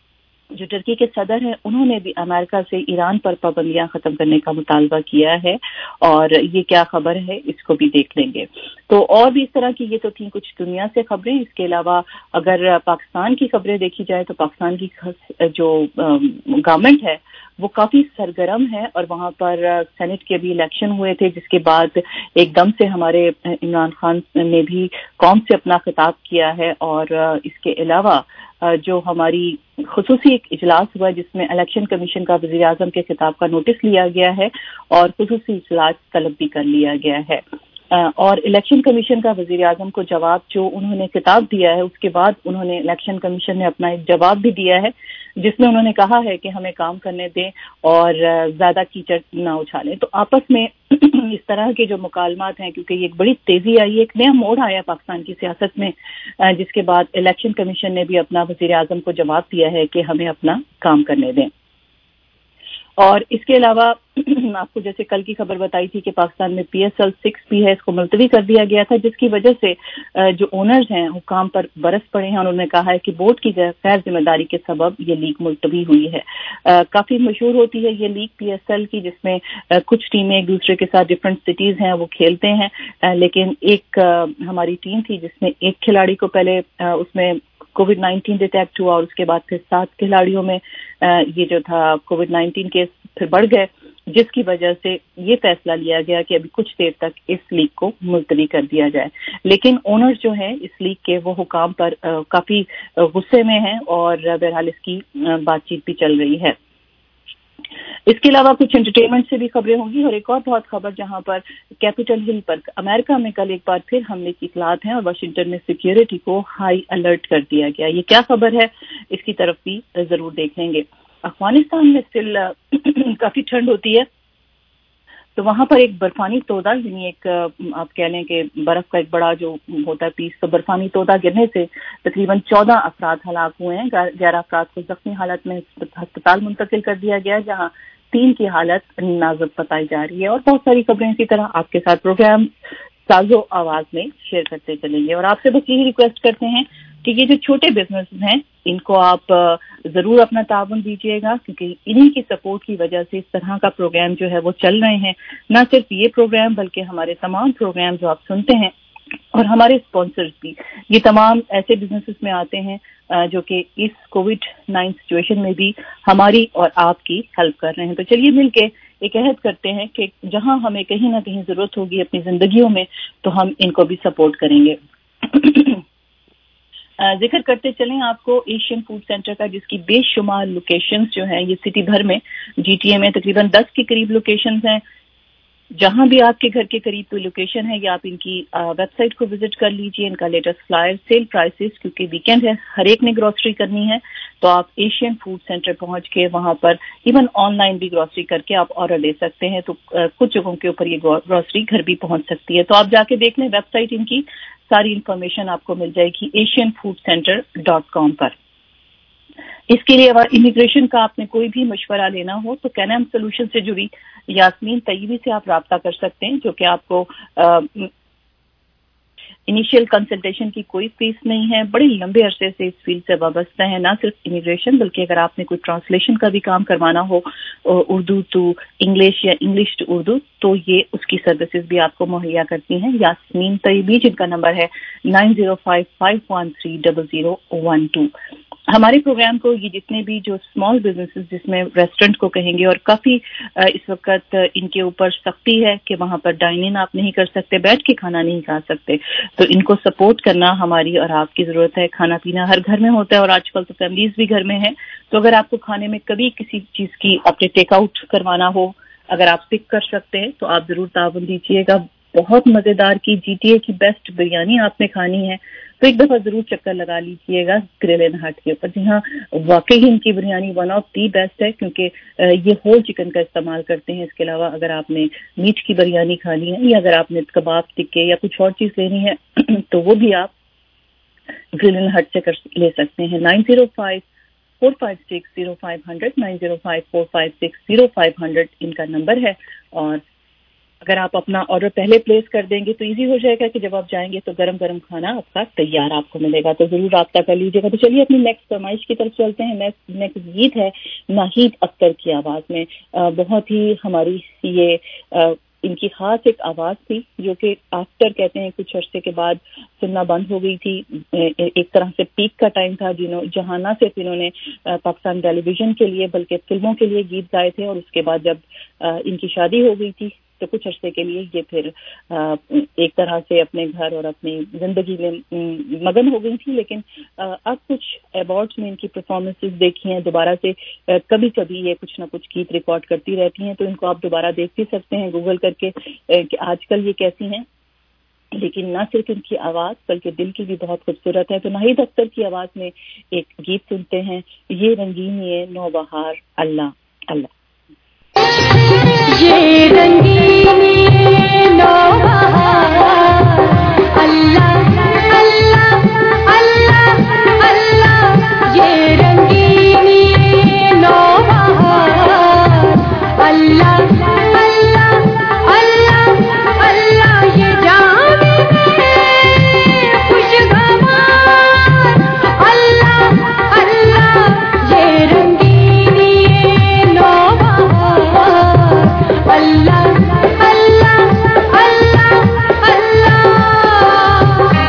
जो टर्की के सदर हैं उन्होंने भी अमेरिका से ईरान पर पाबंदियां खत्म करने का मुतालबा किया है, और ये क्या खबर है इसको भी देख लेंगे। तो और भी इस तरह की ये तो थी कुछ दुनिया से खबरें। इसके अलावा अगर पाकिस्तान की खबरें देखी जाए तो पाकिस्तान की जो गवर्नमेंट है वो काफी सरगर्म है, और वहां पर सेनेट के भी इलेक्शन हुए थे, जिसके बाद एकदम से हमारे इमरान खान ने भी कौम से अपना खिताब किया है। और इसके अलावा जो हमारी खुसूसी एक इजलास हुआ जिसमें इलेक्शन कमीशन का वज़ीर आज़म के खिताब का नोटिस लिया गया है और खुसूसी इजलास तलब भी कर लिया गया है। और इलेक्शन कमीशन का वज़ीर आज़म को जवाब जो उन्होंने खिताब दिया है उसके बाद उन्होंने इलेक्शन कमीशन ने अपना एक जवाब भी दिया है जिसमें उन्होंने कहा है कि हमें काम करने दें और ज्यादा कीचड़ ना उछालें। तो आपस में इस तरह के जो मुकालमात हैं, क्योंकि ये एक बड़ी तेजी आई, एक नया मोड़ आया पाकिस्तान की सियासत में, जिसके बाद इलेक्शन कमीशन ने भी अपना वज़ीर आज़म को जवाब दिया है कि हमें अपना काम करने दें। और इसके अलावा आपको जैसे कल की खबर बताई थी कि पाकिस्तान में पी एस एल सिक्स भी है, इसको मुलतवी कर दिया गया था, जिसकी वजह से जो ओनर्स हैं वो काम पर बरस पड़े हैं। उन्होंने कहा है कि बोर्ड की गैर जिम्मेदारी के सबब ये लीग मुलतवी हुई है। आ, काफी मशहूर होती है ये लीग पी एस एल की, जिसमें आ, कुछ टीमें एक दूसरे के साथ डिफरेंट सिटीज हैं वो खेलते हैं, आ, लेकिन एक आ, हमारी टीम थी जिसमें एक खिलाड़ी को पहले आ, उसमें कोविड नाइन्टीन डिटेक्ट हुआ और उसके बाद फिर सात खिलाड़ियों में ये जो था कोविड नाइन्टीन केस फिर बढ़ गए, जिसकी वजह से ये फैसला लिया गया कि अभी कुछ देर तक इस लीग को मुलतवी कर दिया जाए। लेकिन ओनर्स जो हैं इस लीग के वो हुकाम पर आ, काफी गुस्से में हैं और बहरहाल इसकी बातचीत भी चल रही है। इसके अलावा कुछ एंटरटेनमेंट से भी खबरें होंगी और एक और बहुत खबर जहां पर कैपिटल हिल पर अमेरिका में कल एक बार फिर हमले की इतलात हैं और वाशिंगटन में सिक्योरिटी को हाई अलर्ट कर दिया गया। ये क्या खबर है इसकी तरफ भी जरूर देखेंगे। अफगानिस्तान में स्टिल काफी ठंड होती है, तो वहां पर एक बर्फानी तोदा, यानी एक आप कह लें कि बर्फ का एक बड़ा जो होता है पीस, तो बर्फानी तोदा गिरने से तकरीबन चौदह अफराद हलाक हुए हैं। ग्यारह अफराद को जख्मी हालत में अस्पताल मुंतकिल कर दिया गया, जहां तीन की हालत नाजुक बताई जा रही है। और बहुत सारी खबरें इसी तरह आपके साथ प्रोग्राम साजो आवाज में शेयर करते चलेंगे। और आपसे बस यही रिक्वेस्ट करते हैं कि ये जो छोटे बिजनेस हैं इनको आप जरूर अपना ताउन दीजिएगा, क्योंकि इन्हीं की सपोर्ट की वजह से इस तरह का प्रोग्राम जो है वो चल रहे हैं। न सिर्फ ये प्रोग्राम बल्कि हमारे तमाम प्रोग्राम जो आप सुनते हैं और हमारे स्पॉन्सर्स भी, ये तमाम ऐसे बिजनेसेस में आते हैं जो कि इस कोविड नाइन सिचुएशन में भी हमारी और आपकी हेल्प कर रहे हैं। तो चलिए मिलके एक अहद करते हैं कि जहां हमें कहीं ना कहीं जरूरत होगी अपनी जिंदगियों में तो हम इनको भी सपोर्ट करेंगे। जिक्र करते चलें आपको एशियन फूड सेंटर का, जिसकी बेशुमार लोकेशंस जो हैं ये सिटी भर में, जीटीए में तकरीबन दस के करीब लोकेशंस हैं। जहां भी आपके घर के करीब कोई लोकेशन है या आप इनकी वेबसाइट को विजिट कर लीजिए। इनका लेटेस्ट फ्लायर, सेल प्राइसेस, क्योंकि वीकेंड है, हर एक ने ग्रोसरी करनी है, तो आप एशियन फूड सेंटर पहुंच के वहां पर इवन ऑनलाइन भी ग्रोसरी करके आप ऑर्डर दे सकते हैं। तो कुछ जगहों के ऊपर ये ग्रोसरी घर भी पहुंच सकती है। तो आप जाके देख लें, वेबसाइट इनकी सारी इंफॉर्मेशन आपको मिल जाएगी Asian Food Centre dot com पर। इसके लिए अगर इमिग्रेशन का आपने कोई भी मशवरा लेना हो तो कैनम सोल्यूशन से जुड़ी यास्मीन तैयबी से आप राब्ता कर सकते हैं, जो कि आपको इनिशियल कंसल्टेशन की कोई फीस नहीं है। बड़े लंबे अरसे से इस फील्ड से वाबस्ता है, ना सिर्फ इमिग्रेशन बल्कि अगर आपने कोई ट्रांसलेशन का भी काम करवाना हो उर्दू टू इंग्लिश या इंग्लिश टू उर्दू, तो ये उसकी सर्विसेज भी आपको मुहैया करती हैं यास्मीन तैयबी, जिनका नंबर है nine zero five five one three double zero one two. हमारे प्रोग्राम को ये जितने भी जो स्मॉल बिजनेसेस, जिसमें रेस्टोरेंट को कहेंगे, और काफी इस वक्त इनके ऊपर सख्ती है कि वहां पर डाइन इन आप नहीं कर सकते, बैठ के खाना नहीं खा सकते, तो इनको सपोर्ट करना हमारी और आपकी जरूरत है। खाना पीना हर घर में होता है और आजकल तो फैमिलीज भी घर में है, तो अगर आपको खाने में कभी किसी चीज की अपने टेकआउट करवाना हो, अगर आप पिक कर सकते हैं तो आप जरूर ताउन दीजिएगा। बहुत मजेदार की जीटीए की बेस्ट बिरयानी आपने खानी है तो एक दफा जरूर चक्कर लगा लीजिएगा ग्रिल एंड हट के ऊपर। जी हाँ, वाकई इनकी biryani one of the best है, क्योंकि ये होल चिकन का इस्तेमाल करते हैं। इसके अलावा अगर आपने मीट की बिरयानी खानी है या अगर आपने कबाब टिक्के या कुछ और चीज लेनी है तो वो भी आप ग्रिल एंड हट से कर ले सकते हैं। Nine zero five four five six zero five hundred nine zero five four five six zero five hundred इनका नंबर है। और اگر آپ اپنا آرڈر پہلے پلیس کر دیں گے تو ایزی ہو جائے گا کہ جب آپ جائیں گے تو گرم گرم کھانا آپ کا تیار آپ کو ملے گا. تو ضرور رابطہ کر لیجیے گا. تو چلیے اپنی نیکسٹ فرمائش کی طرف چلتے ہیں. نیکسٹ گیت ہے ناہید اختر کی آواز میں. بہت ہی ہماری یہ ان کی خاص ایک آواز تھی جو کہ آفٹر کہتے ہیں کچھ عرصے کے بعد سننا بند ہو گئی تھی. ایک طرح سے پیک کا ٹائم تھا جنہوں جہاں نہ صرف انہوں نے پاکستان ٹیلی ویژن کے لیے بلکہ فلموں کے لیے گیت گائے تھے, اور اس کے بعد جب ان کی شادی ہو گئی تھی تو کچھ عرصے کے لیے یہ پھر ایک طرح سے اپنے گھر اور اپنی زندگی میں مگن ہو گئی تھی. لیکن اب کچھ ایوارڈز میں ان کی پرفارمنسز دیکھی ہیں دوبارہ سے. کبھی کبھی یہ کچھ نہ کچھ گیت ریکارڈ کرتی رہتی ہیں, تو ان کو آپ دوبارہ دیکھ بھی سکتے ہیں گوگل کر کے کہ آج کل یہ کیسی ہیں. لیکن نہ صرف ان کی آواز بلکہ دل کی بھی بہت خوبصورت ہے. تو ناہید اختر کی آواز میں ایک گیت سنتے ہیں, یہ رنگین یہ نو بہار اللہ اللہ. یہ رنگینی نو بہار اللہ اللہ اللہ اللہ, یہ رنگینی نو بہار اللہ اللہ اللہ اللہ, یہ جام خوشگوار اللہ اللہ, یہ رنگینی نو اللہ اللہ اللہ اللہ.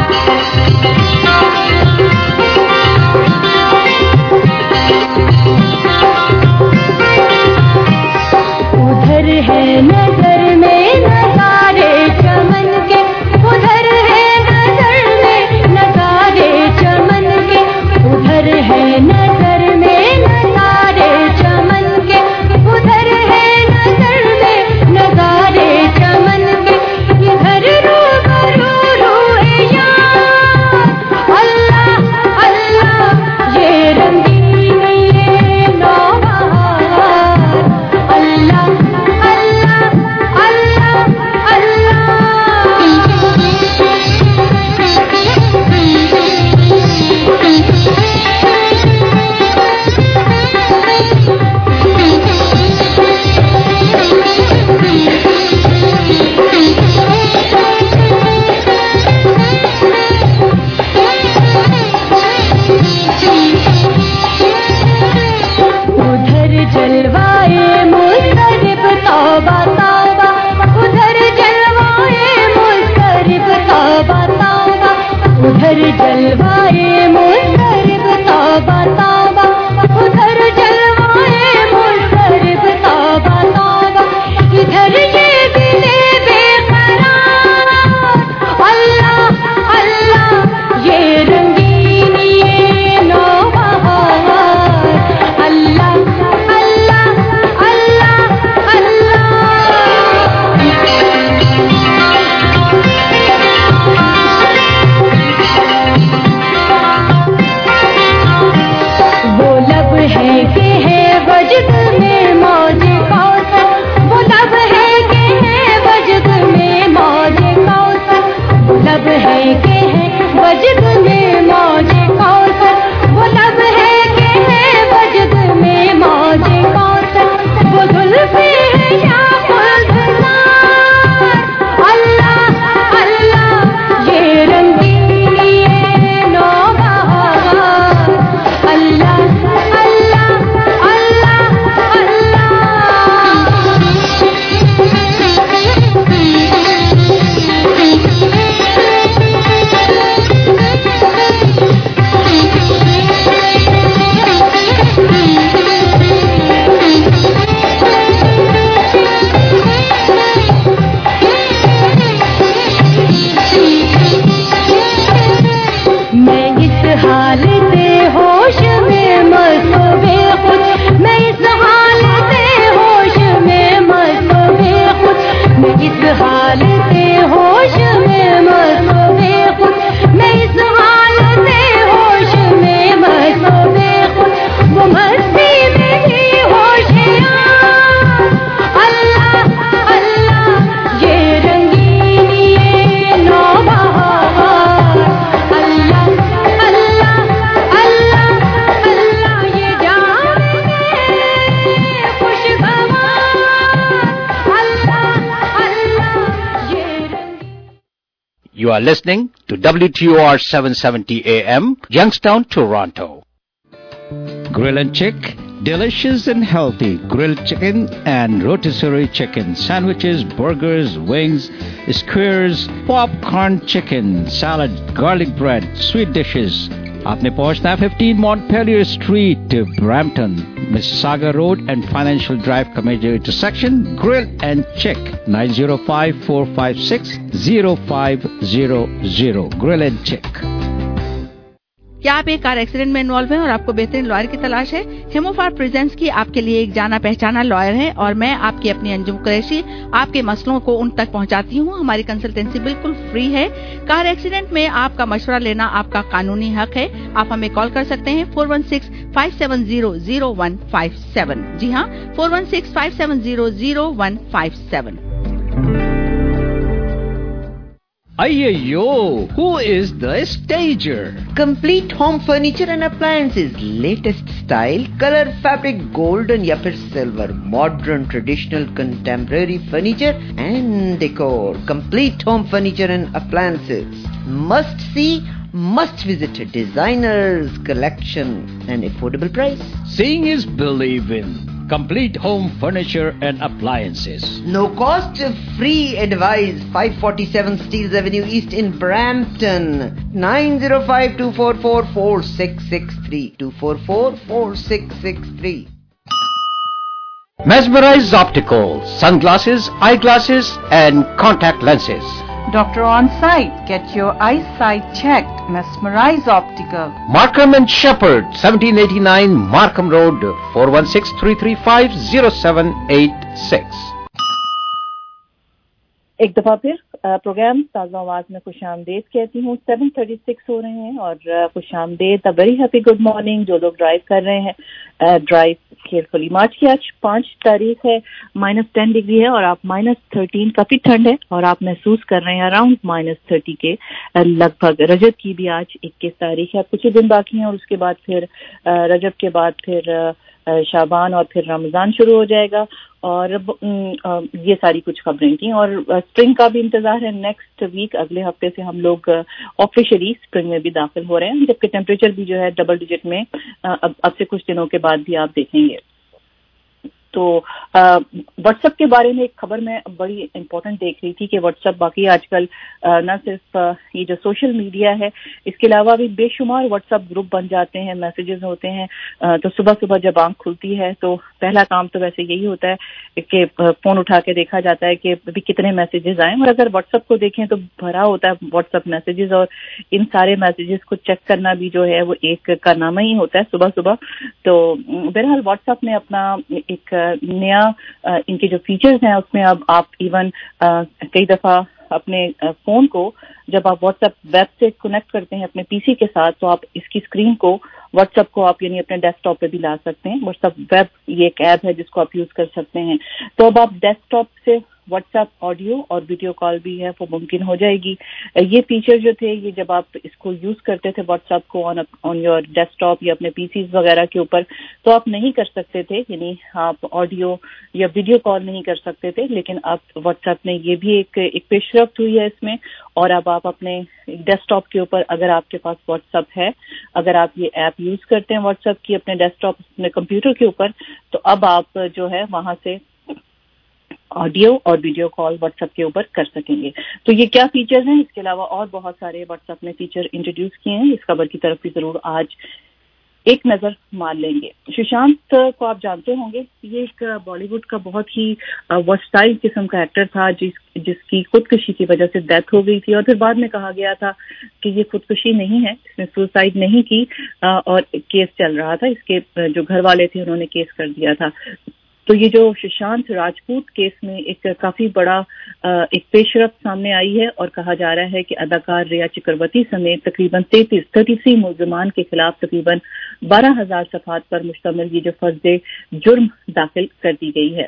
You are listening to W T O R seven seventy A M, Youngstown, Toronto. Grill and Chick, delicious and healthy grilled chicken and rotisserie chicken, sandwiches, burgers, wings, skewers, popcorn chicken, salad, garlic bread, sweet dishes. आपने पहुंचना है fifteen Montpelier Street, Brampton, Mississauga Road and Financial Drive का major intersection. Grill and Chick, nine zero five, four five six, zero five zero zero. Grill and Chick. क्या आप एक car accident में involve हैं और आपको बेहतरीन लॉयर की तलाश है? हेमोफार प्रेजेंट्स की आपके लिए एक जाना पहचाना लॉयर है और मैं आपकी अपनी अंजुम कुरैशी आपके मसलों को उन तक पहुंचाती हूं। हमारी कंसल्टेंसी बिल्कुल फ्री है। कार एक्सीडेंट में आपका मशवरा लेना आपका कानूनी हक है। आप हमें कॉल कर सकते हैं four one six, five seven zero, zero one five seven. जी हाँ, four one six, five seven zero, zero one five seven. Ayyo, who is the stager? Complete Home Furniture and Appliances, latest style, color, fabric, golden या फिर silver, modern, traditional, contemporary furniture and decor. Complete Home Furniture and Appliances. Must see, must visit designers, collection and affordable price. Seeing is believing. Complete Home Furniture and Appliances. No cost, free advice. five forty-seven Steeles Avenue East in Brampton. nine zero five, two four four, four six six three. two four four, four six six three. Mesmerize Optical, sunglasses, eyeglasses and contact lenses. Doctor on site. Get your eyesight checked. Mesmerize Optical. Markham and Shepherd, seventeen eighty-nine Markham Road, four one six, three three five, zero seven eight six. एक दफा फिर programme ताज़ा आवाज में खुश आमदेद कहती हूँ। सेवन थर्टी सिक्स हो रहे हैं और खुश आमदेद, a very happy good morning. जो लोग ड्राइव कर रहे हैं, ड्राइव केयरफुली। मार्च की आज पांच तारीख है, माइनस टेन डिग्री है और आप माइनस थर्टीन, काफी ठंड है और आप महसूस कर रहे हैं अराउंड माइनस थर्टी के लगभग। रजब की भी आज इक्कीस तारीख है, कुछ ही दिन बाकी हैं और उसके बाद फिर रजब के बाद फिर शाबान और फिर रमजान शुरू हो जाएगा। और ये सारी कुछ खबरें थी और स्प्रिंग का भी इंतजार है। नेक्स्ट वीक, अगले हफ्ते से हम लोग ऑफिशियली स्प्रिंग में भी दाखिल हो रहे हैं, जबकि टेम्परेचर भी जो है डबल डिजिट में अब अब से कुछ दिनों के बाद भी आप देखेंगे। तो व्हाट्सएप के बारे में एक खबर मैं बड़ी इंपॉर्टेंट देख रही थी कि व्हाट्सएप बाकी आजकल न सिर्फ ये जो सोशल मीडिया है, इसके अलावा भी बेशुमार व्हाट्सएप ग्रुप बन जाते हैं, मैसेजेस होते हैं। तो सुबह सुबह जब आंख खुलती है तो पहला काम तो वैसे यही होता है कि फोन उठा के देखा जाता है कि अभी कितने मैसेजेस आए। और अगर व्हाट्सएप को देखें तो भरा होता है व्हाट्सएप मैसेजेस, और इन सारे मैसेजेस को चेक करना भी जो है वो एक कारनामा ही होता है सुबह सुबह। तो बहरहाल व्हाट्सएप ने अपना एक नया इनके जो फीचर्स हैं उसमें अब आप इवन कई दफा अपने फोन को जब आप व्हाट्सएप वेब से कनेक्ट करते हैं अपने पीसी के साथ, तो आप इसकी स्क्रीन को व्हाट्सएप को आप यानी अपने डेस्कटॉप पे भी ला सकते हैं। व्हाट्सएप वेब ये एक ऐप है जिसको आप यूज कर सकते हैं। तो अब आप डेस्कटॉप से व्हाट्सएप ऑडियो और वीडियो कॉल भी है वो मुमकिन हो जाएगी। ये फीचर जो थे ये जब आप इसको यूज करते थे व्हाट्सएप को ऑन ऑन योर डेस्कटॉप या अपने पीसीज वगैरह के ऊपर, तो आप नहीं कर सकते थे, यानी आप ऑडियो या वीडियो कॉल नहीं कर सकते थे। लेकिन अब व्हाट्सएप ने ये भी एक एक पेशरफ्त हुई है इसमें, और अब आप अपने डेस्कटॉप के ऊपर अगर आपके पास व्हाट्सएप है, अगर आप ये ऐप यूज करते हैं व्हाट्सएप की अपने डेस्कटॉप अपने कंप्यूटर के ऊपर, तो अब आप जो है वहां से ऑडियो और वीडियो कॉल व्हाट्सएप के ऊपर कर सकेंगे। तो ये क्या फीचर्स हैं, इसके अलावा और बहुत सारे व्हाट्सएप ने फीचर इंट्रोड्यूस किए हैं। इस खबर की तरफ भी जरूर आज एक नजर मार लेंगे। सुशांत को आप जानते होंगे, ये एक बॉलीवुड का बहुत ही वर्सटाइल किस्म का एक्टर था जिस जिसकी खुदकुशी की वजह से डेथ हो गई थी, और फिर बाद में कहा गया था कि ये खुदकुशी नहीं है, इसने सुसाइड नहीं की, और केस चल रहा था। इसके जो घर वाले थे उन्होंने केस कर दिया था। तो ये जो सुशांत राजपूत केस में एक काफी बड़ा एक पेशरफ्त सामने आई है, और कहा जा रहा है कि अदाकार रिया चक्रवर्ती समेत तकरीबन तैंतीस तैंतीस मुल्जिमान के खिलाफ तकरीबन बारह हजार सफात पर मुश्तमिल ये जो फर्ज जुर्म दाखिल कर दी गई है।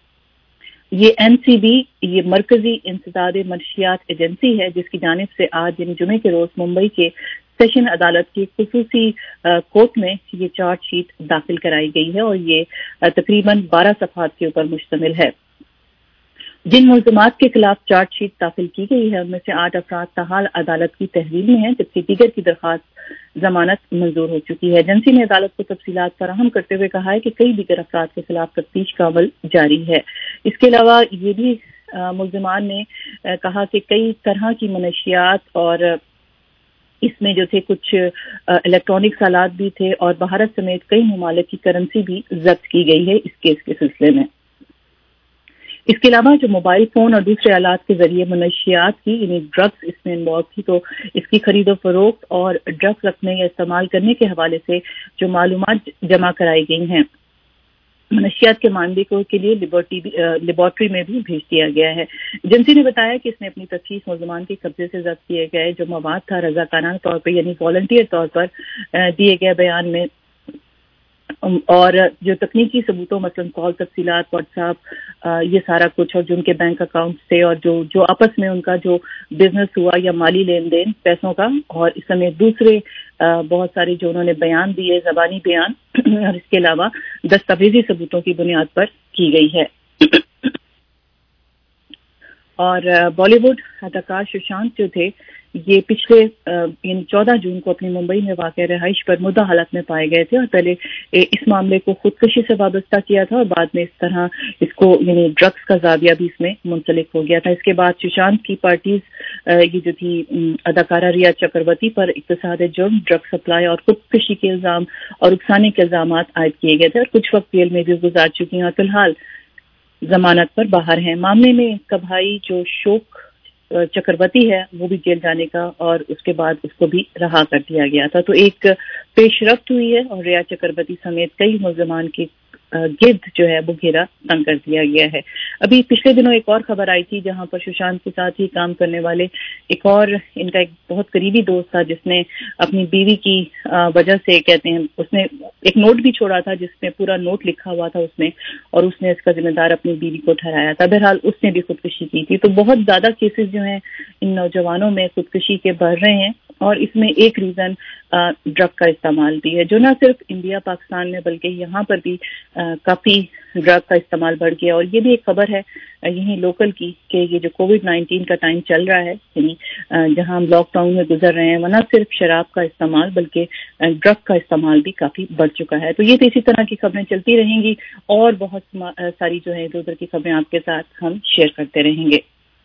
ये एनसीबी, ये मरकजी इंसदाद मनशियात एजेंसी है, जिसकी जानिब से आज यानी जुमे के रोज मुंबई के सेशन अदालत की खुसूसी कोर्ट में ये चार्जशीट दाखिल कराई गई है, और ये तकरीबन बारह सफात के ऊपर मुश्तमिल है। जिन मुल्ज़िमात के खिलाफ चार्जशीट दाखिल की गई है उनमें से आठ अफराद ताहाल अदालत की तहवील में हैं, जबकि दीगर की दरख्वास्त जमानत मंजूर हो चुकी है। एजेंसी ने अदालत को तफसीलात फराहम करते हुए कहा है कि कई दीगर अफराद के खिलाफ तफ्तीश का अमल जारी है। इसके अलावा ये भी मुल्ज़िमान ने आ, कहा कि कई तरह की मनशियात और इसमें जो थे कुछ इलेक्ट्रॉनिक आलात भी थे और भारत समेत कई ममालिक की करेंसी भी जब्त की गई है इस केस के सिलसिले में। इसके अलावा जो मोबाइल फोन और दूसरे आलात के जरिए मनशियात की यानी ड्रग्स इसमें इन्वॉल्व थी, तो इसकी खरीदो फरोख्त और ड्रग्स रखने या इस्तेमाल करने के हवाले से जो मालूमात जमा कराई गई हैं मनशियात के मामले को के लिए लेबोरेटरी में भी भेज दिया गया है। एजेंसी ने बताया कि इसने अपनी तफ्तीश मुल्ज़िमान के कब्जे से जब्त किए गए जो मवाद था रज़ाकाराना तौर पर यानी वॉलंटियर तौर पर दिए गए बयान में और जो तकनीकी सबूतों मसलन कॉल तफसीलात व्हाट्सएप ये सारा कुछ और जो उनके बैंक अकाउंट थे और जो जो आपस में उनका जो बिजनेस हुआ या माली लेन देन पैसों का और इस समय दूसरे बहुत सारे जो उन्होंने बयान दिए ज़बानी बयान और इसके अलावा दस्तावेजी सबूतों की बुनियाद पर की गई है। और बॉलीवुड अदाकार सुशांत जो थे ये पिछले इन चौदह जून को अपनी मुंबई में वाक़ रहाइश पर मुद्दा हालत में पाए गए थे और पहले इस मामले को खुदकुशी से वाबस्ता किया था और बाद में इस तरह इसको यानी ड्रग्स का जाविया भी इसमें मुंसलिक हो गया था। इसके बाद सुशांत की पार्टीज ये जो थी अदाकारा रिया चक्रवर्ती पर इक़्तिसाद जुर्म, ड्रग सप्लाई और खुदकुशी के इल्ज़ाम और उकसाने के इल्ज़ाम आयद किए गए थे और कुछ वक्त जेल में भी गुजार चुकी हैं और फिलहाल जमानत पर बाहर हैं। मामले में इनका भाई जो शोक चक्रवर्ती है वो भी जेल जाने का और उसके बाद उसको भी रहा कर दिया गया था। तो एक पेशरफ्त हुई है और रिया चक्रवर्ती समेत कई मुल्ज़िमान के गिर्द जो है वो घेरा तंग कर दिया गया है। अभी पिछले दिनों एक और खबर आई थी जहां पर सुशांत के साथ ही काम करने वाले एक और इनका एक बहुत करीबी दोस्त था जिसने अपनी बीवी की वजह से कहते हैं उसने एक नोट भी छोड़ा था जिसमें पूरा नोट लिखा हुआ था उसने और उसने इसका जिम्मेदार अपनी बीवी को ठहराया था। बहरहाल उसने भी खुदकुशी की थी। तो बहुत ज्यादा केसेस जो हैं इन नौजवानों में खुदकुशी के बढ़ रहे हैं और इसमें एक रीजन ड्रग का इस्तेमाल भी है जो न सिर्फ इंडिया पाकिस्तान में बल्कि यहाँ पर भी आ, काफी ड्रग का इस्तेमाल बढ़ गया। और ये भी एक खबर है यहीं लोकल की कि ये जो कोविड नाइन्टीन का टाइम चल रहा है यानी जहाँ हम लॉकडाउन में गुजर रहे हैं वहाँ न सिर्फ शराब का इस्तेमाल बल्कि ड्रग का इस्तेमाल भी काफी बढ़ चुका है। तो ये तो इसी तरह की खबरें चलती रहेंगी और बहुत सारी जो है इधर उधर की खबरें आपके साथ हम शेयर करते रहेंगे।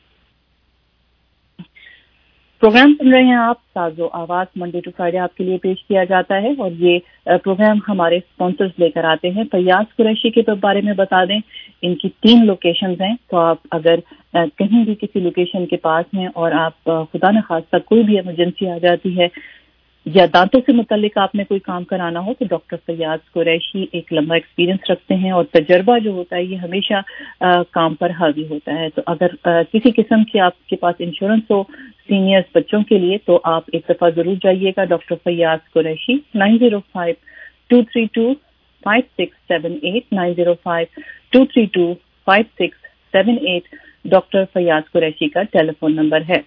प्रोग्राम सुन रहे हैं आप साजो आवाज मंडे टू फ्राइडे आपके लिए पेश किया जाता है और ये प्रोग्राम हमारे स्पॉन्सर्स लेकर आते हैं। फैयाज कुरैशी के बारे में बता दें इनकी तीन लोकेशंस हैं तो आप अगर कहीं भी किसी लोकेशन के पास हैं और आप खुदा न खास्ता कोई भी इमरजेंसी आ जाती है या दांतों से मुतल्लिक आपने कोई काम कराना हो तो डॉक्टर फैयाज कुरैशी एक लंबा एक्सपीरियंस रखते हैं और तजर्बा जो होता है ये हमेशा आ, काम पर हावी होता है। तो अगर आ, किसी किस्म की आपके पास इंश्योरेंस हो सीनियर्स बच्चों के लिए तो आप एक दफ़ा ज़रूर जाइएगा doctor Fayyaz Qureshi nine zero five two three two five six seven eight nine zero five two three two five six seven eight doctor Fayyaz Qureshi का टेलीफोन नंबर है।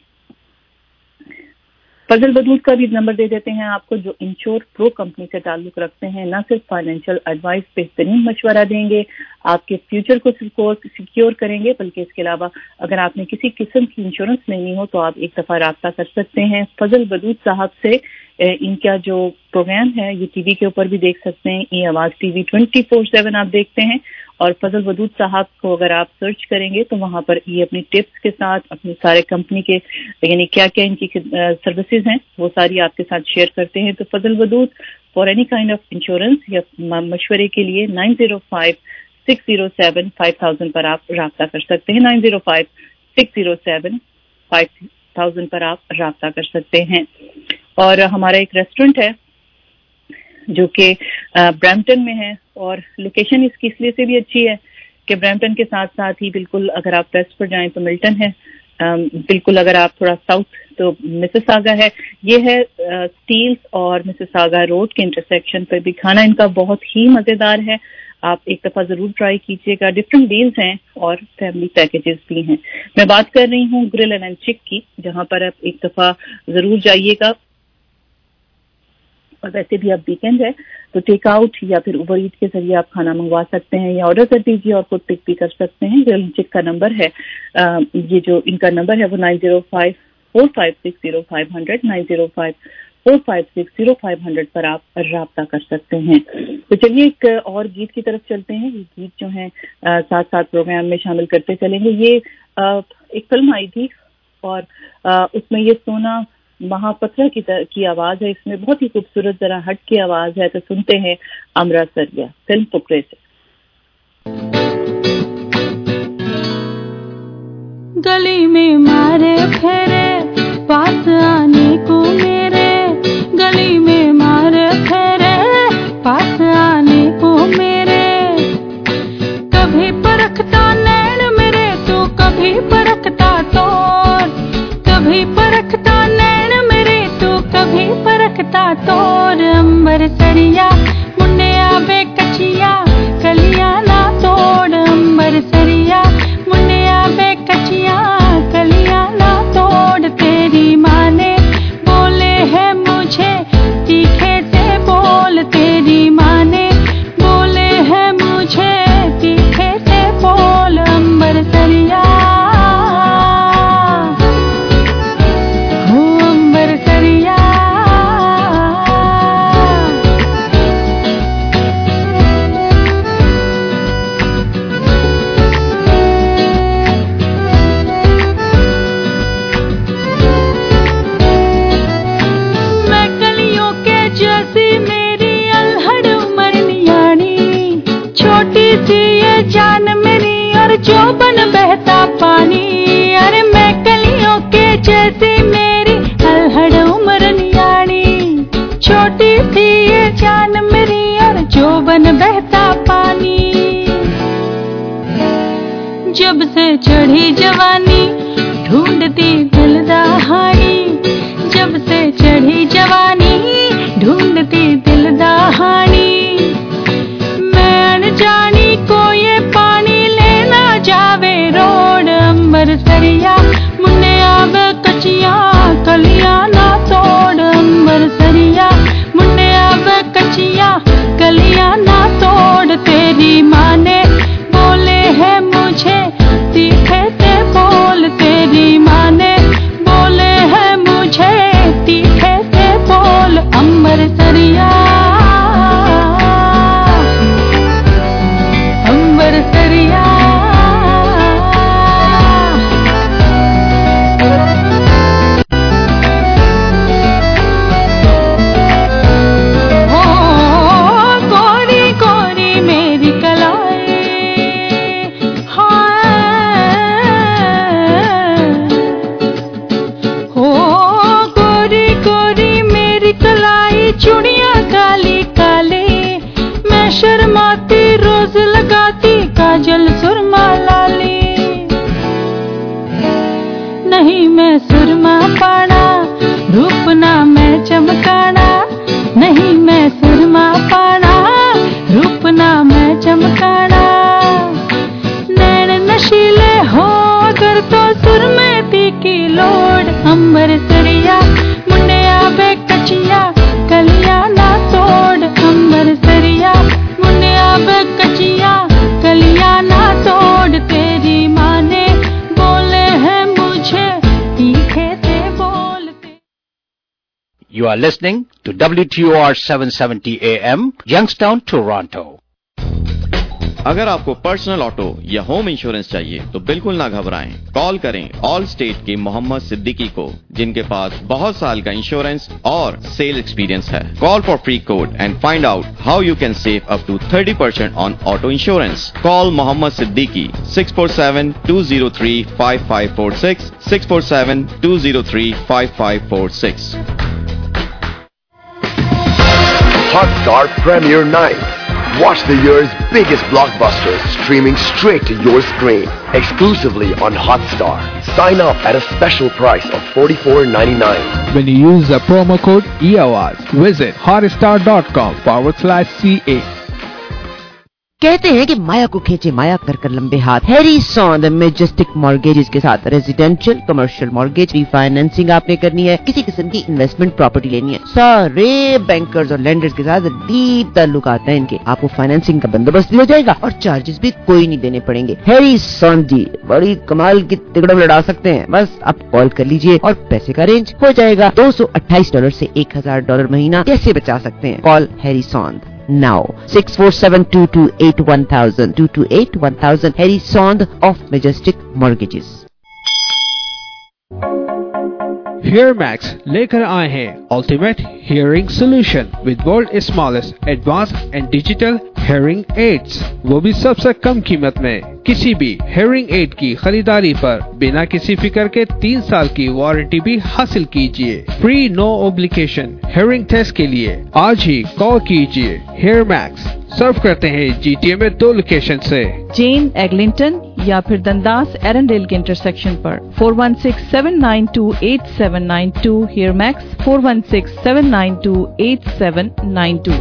फजल बदूद का भी नंबर दे देते हैं आपको जो इंश्योर प्रो कंपनी से ताल्लुक रखते हैं। न सिर्फ फाइनेंशियल एडवाइस बेहतरीन मशवरा देंगे आपके फ्यूचर को सिक्योर करेंगे बल्कि इसके अलावा अगर आपने किसी किस्म की इंश्योरेंस लेनी हो तो आप एक दफ़ा रब्ता कर सकते हैं फजल बदूद साहब से। इनका जो प्रोग्राम है ये टीवी के ऊपर भी देख सकते हैं। ई आवाज़ टीवी ट्वेंटी फोर सेवन आप देखते हैं और फजल बदूद साहब को अगर आप सर्च करेंगे तो वहाँ पर ये अपनी टिप्स के साथ अपनी सारे कंपनी के यानी क्या क्या इनकी सर्विसेज हैं वो सारी आपके साथ शेयर करते हैं। तो Fazal Badood for any kind of insurance या मशवरे के लिए nine zero five six zero seven five thousand पर आप रब्ता कर सकते हैं। Nine zero five six zero seven five thousand पर आप रब्ता कर सकते हैं। और हमारा एक रेस्टोरेंट है जो कि ब्रैम्पटन में है और लोकेशन इसकी इसलिए से भी अच्छी है कि ब्रैम्पटन के साथ साथ ही बिल्कुल अगर आप वेस्ट पर जाएं तो मिल्टन है, बिल्कुल अगर आप थोड़ा साउथ तो मिसिसागा है। ये है स्टील्स और मिसिसागा रोड के इंटरसेक्शन पर भी। खाना इनका बहुत ही मज़ेदार है, आप एक दफ़ा ज़रूर ट्राई कीजिएगा। डिफरेंट डील्स हैं और फैमिली पैकेजेस भी हैं। मैं बात कर रही हूँ ग्रिल एंड चिक की जहाँ पर आप एक दफ़ा ज़रूर जाइएगा और वैसे भी अब वीकेंड है तो टेक आउट या फिर उबर ईट के जरिए आप खाना मंगवा सकते हैं या ऑर्डर कर दीजिए और खुद पिक भी कर सकते हैं। ग्रिल चिक का नंबर है, आ, ये जो इनका नंबर है वो nine zero five four five six zero five hundred nine zero five four five six zero five hundred पर आप राब्ता कर सकते हैं। तो चलिए एक और गीत की तरफ चलते हैं। ये गीत जो है साथ साथ प्रोग्राम में शामिल करते चलेंगे। ये आ, एक फिल्म आई थी और आ, उसमें ये सोना महापत्रा की की आवाज है, इसमें बहुत ही खूबसूरत जरा हट की आवाज है। तो सुनते हैं अमरा सरिया, फिल्म फुकरे से। गली में मारे फेरे पास आने को मेरे, गली में मारे फेरे पास आने को मेरे, कभी परखता नैन मेरे तो कभी परखता तोर, कभी परखता नैन मेरे तो कभी परखता तोर। अंबर सरिया मुन्ने आवे कचिया कलिया ना तोड़, अंबर सरिया मुन्ने आवे कचिया कलिया ना तोड़। तेरी माँ ने बोले है मुझे तीखे से बोल, तेरी माँ ने बोले है मुझे तीखे से बोल। अंबर सरिया हो अंबर सरिया, मैं कलियों के जैसी मेरी अल्हड़ उमर नियानी, छोटी सी ये जान मेरी और जोबन बहता पानी। अरे मैं कलियों के जैसी मेरी अल्हड़ उमर नियानी, छोटी सी ये जान मेरी और जोबन बहता पानी। जब से चढ़ी जवानी ढूंढती दिल दहानी, जब से चढ़ी जवानी ढूंढती दिल दहानी। मैं अनजानी को ये पानी लेना जावे रोड, अंबर सरिया मुन्ने आवे कचिया कलिया ना तोड़, अंबर सरिया मुन्ने आवे कचिया कलिया ना तोड़। तेरी माँ ने बोले है मुझे तीखे से बोल, तेरी माँ ने बोले है मुझे तीखे से बोल। अंबर सरिया अंबर सरिया, ओ गोरी गोरी मेरी कलाई, हाँ हो गोरी गोरी मेरी कलाई, चूड़ियाँ काली काली, मैं शर्माती रोज लगाती काजल सुरमा लाली। नहीं मैं सुरमा पाना रूप ना मैं चमकाना, नहीं मैं सुरमा पाना रूप ना मैं चमकाना। नैन नशीले हो अगर तो सुरमेती की लोड, अंबर सरिया मुन्ने आवे कचिया कलिया ना तोड़, अंबर सरिया मुन्ने आवे कचिया कलिया ना तोड़। तेरी माँ ने बोले है मुझे तीखे से बोलते। You are listening to W T O R seven seventy A M, Youngstown, Toronto. अगर आपको पर्सनल ऑटो या होम इंश्योरेंस चाहिए तो बिल्कुल ना घबराएं। कॉल करें ऑल स्टेट के मोहम्मद सिद्दीकी को, जिनके पास बहुत साल का इंश्योरेंस और सेल एक्सपीरियंस है। Call for free quote and find out how you can save up to thirty percent on auto insurance. Call Mohammed Siddiqui six four seven two zero three five five four six six four seven two zero three five five four six. Hotstar Premiere Night. Watch the year's biggest blockbusters streaming straight to your screen, exclusively on Hotstar. Sign up at a special price of forty-four ninety-nine. When you use the promo code E A W A Z, visit hotstar dot com forward slash C A. कहते हैं कि माया को खींचे माया कर कर लंबे हाथ। Harry सॉन्द Majestic mortgages के साथ रेजिडेंशियल कमर्शियल मॉर्गेज रीफाइनेंसिंग आपने करनी है, किसी किस्म की इन्वेस्टमेंट प्रॉपर्टी लेनी है, सारे बैंकर्स और लेंडर्स के साथ डीप ताल्लुकात हैं इनके। आपको फाइनेंसिंग का बंदोबस्त भी हो जाएगा और चार्जेस भी कोई नहीं देने पड़ेंगे। हैरी सॉन्द जी बड़ी कमाल की तिकड़म लड़ा सकते हैं, बस आप कॉल कर लीजिए और पैसे का रेंज हो जाएगा। दो सौ अट्ठाईस डॉलर से एक हजार डॉलर महीना कैसे बचा सकते हैं? Call Harry Sond now six four seven two two eight one thousand two two eight one thousand Harry Sond of Majestic Mortgages। HearMax लेकर आए हैं Ultimate Hearing Solution with world smallest advanced and digital hearing aids, वो भी सबसे कम कीमत में। किसी भी hearing aid की खरीदारी पर बिना किसी फिक्र के तीन साल की वारंटी भी हासिल कीजिए। Free no obligation hearing test के लिए आज ही कॉल कीजिए। HearMax सर्व करते हैं जीटीए में दो लोकेशन से, जेन एग्लिंटन या फिर दंदास एरंडेल के इंटरसेक्शन पर। Four one six seven nine two eight seven nine two HearMax four one six seven nine two eight seven nine two.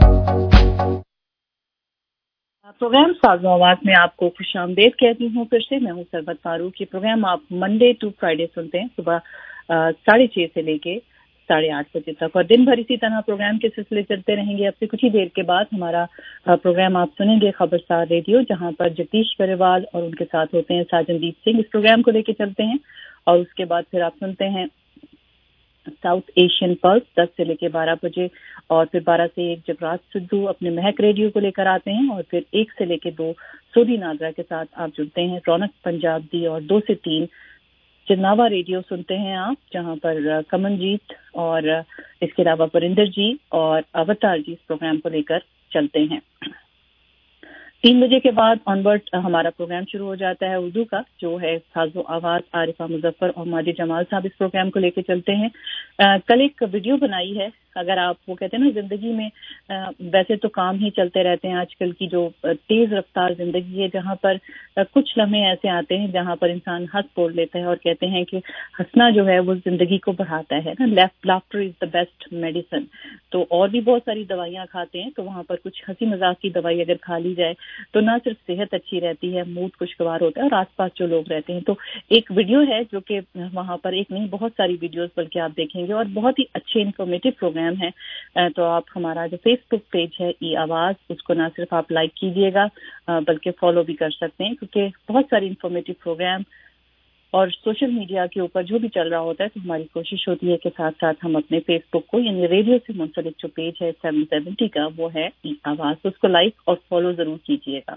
Programme साज़ो आवाज में आपको खुशामदीद कहती हूँ। फिर से मैं हूँ सरबत फारूक। ये प्रोग्राम आप मंडे टू फ्राइडे सुनते हैं सुबह साढ़े छह से लेके साढ़े आठ बजे तक, और दिन भर इसी तरह प्रोग्राम के सिलसिले चलते रहेंगे। अब से कुछ ही देर के बाद हमारा प्रोग्राम आप सुनेंगे खबरसार रेडियो, जहां पर जगदीश गरेवाल और उनके साथ होते हैं साजनदीप सिंह। इस प्रोग्राम को लेके चलते हैं और उसके बाद फिर आप सुनते हैं साउथ एशियन पल्स दस से लेके बारह बजे, और फिर बारह से एक जगराज सिद्धू अपने महक रेडियो को लेकर आते हैं, और फिर एक से लेके दो सोदी नागरा के साथ आप जुड़ते हैं रौनक पंजाब दी, और दो से तीन चिन्नावा रेडियो सुनते हैं आप, जहां पर कमनजीत और इसके अलावा परिंदर जी और अवतार जी इस प्रोग्राम को लेकर चलते हैं। तीन बजे के बाद ऑनवर्ड हमारा प्रोग्राम शुरू हो जाता है उर्दू का, जो है साज़ो आवाज। आरिफा मुजफ्फर और मादी जमाल साहब इस प्रोग्राम को लेकर चलते हैं। आ, कल एक वीडियो बनाई है, अगर आप वो कहते हैं ना जिंदगी में आ, वैसे तो काम ही चलते रहते हैं, आजकल की जो तेज रफ्तार जिंदगी है, जहाँ पर आ, कुछ लम्हे ऐसे आते हैं जहाँ पर इंसान हंस बोल लेता है और कहते हैं कि हंसना जो है वो जिंदगी को बढ़ाता है ना, left laughter is the best medicine. तो और भी बहुत सारी दवाइयाँ खाते हैं, तो वहाँ पर कुछ हंसी मजाक की दवाई अगर खा ली जाए तो ना सिर्फ सेहत अच्छी रहती है, मूड खुशगवार होता है और आसपास जो लोग रहते हैं। तो एक वीडियो है जो कि वहाँ पर, एक नहीं बहुत सारी वीडियोस बल्कि आप देखेंगे, और बहुत ही अच्छे इन्फॉर्मेटिव प्रोग्राम है। तो आप हमारा जो फेसबुक पेज है ई आवाज, उसको ना सिर्फ आप लाइक कीजिएगा बल्कि फॉलो भी कर सकते हैं, क्योंकि बहुत सारी इन्फॉर्मेटिव प्रोग्राम और सोशल मीडिया के ऊपर जो भी चल रहा होता है, तो हमारी कोशिश होती है कि साथ साथ हम अपने फेसबुक को, यानी रेडियो से मुंसलिक जो पेज है सेवन सेवेंटी का, वो है ई आवाज, उसको लाइक और फॉलो जरूर कीजिएगा।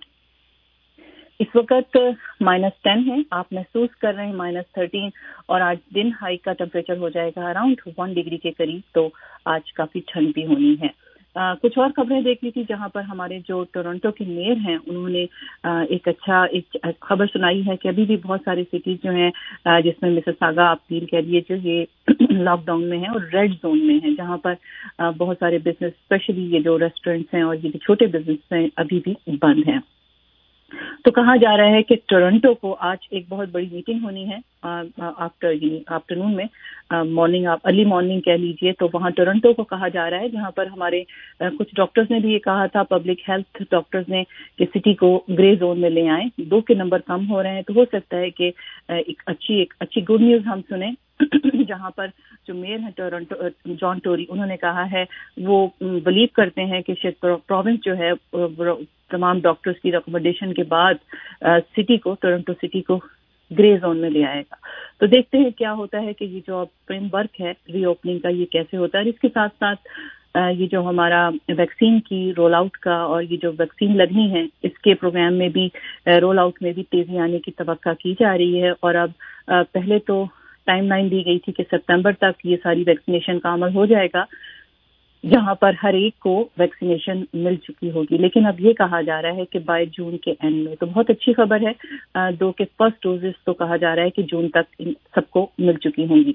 इस वक्त माइनस टेन है, आप महसूस कर रहे हैं माइनस थर्टीन, और आज दिन हाई का टेम्परेचर हो जाएगा अराउंड वन डिग्री के करीब, तो आज काफी ठंड भी होनी है। आ, कुछ और खबरें देख ली थी, जहां पर हमारे जो टोरंटो के मेयर हैं उन्होंने आ, एक अच्छा एक खबर सुनाई है कि अभी भी बहुत सारी सिटीज जो हैं, जिसमें मिसिसागा आप फील कह लिए, जो ये लॉकडाउन में है और रेड जोन में है, जहां पर आ, बहुत सारे बिजनेस, स्पेशली ये जो रेस्टोरेंट्स हैं और ये जो छोटे बिजनेस हैं, अभी भी बंद हैं। तो कहा जा रहा है कि टोरंटो को आज एक बहुत बड़ी मीटिंग होनी है आफ्टर आफ्टरनून में, मॉर्निंग आप अर्ली मॉर्निंग कह लीजिए, तो वहाँ टोरंटो को कहा जा रहा है, जहाँ पर हमारे आ, कुछ डॉक्टर्स ने भी ये कहा था, पब्लिक हेल्थ डॉक्टर्स ने, कि सिटी को ग्रे जोन में ले आए। दो के नंबर कम हो रहे हैं, तो हो सकता है कि एक अच्छी एक अच्छी गुड न्यूज हम सुने, जहाँ पर जो मेयर है टोरंटो जॉन टोरी, उन्होंने कहा है वो बिलीव करते हैं कि शायद प्रोविंस जो है तमाम डॉक्टर्स की रिकमेंडेशन के बाद सिटी को, टोरंटो सिटी को ग्रे जोन में ले आएगा। तो देखते हैं क्या होता है कि ये जो फ्रेमवर्क है रीओपनिंग का, ये कैसे होता है। और इसके साथ साथ ये जो हमारा वैक्सीन की रोल आउट का, और ये जो वैक्सीन लगनी है, इसके प्रोग्राम में भी, रोल आउट में भी तेजी आने की तवक्का की जा रही है। और अब पहले तो टाइमलाइन दी गई थी कि सितंबर तक ये सारी वैक्सीनेशन का अमल हो जाएगा, जहां पर हर एक को वैक्सीनेशन मिल चुकी होगी, लेकिन अब ये कहा जा रहा है कि बाय जून के एंड में। तो बहुत अच्छी खबर है, दो के फर्स्ट डोजेस तो कहा जा रहा है कि जून तक सबको मिल चुकी होंगी।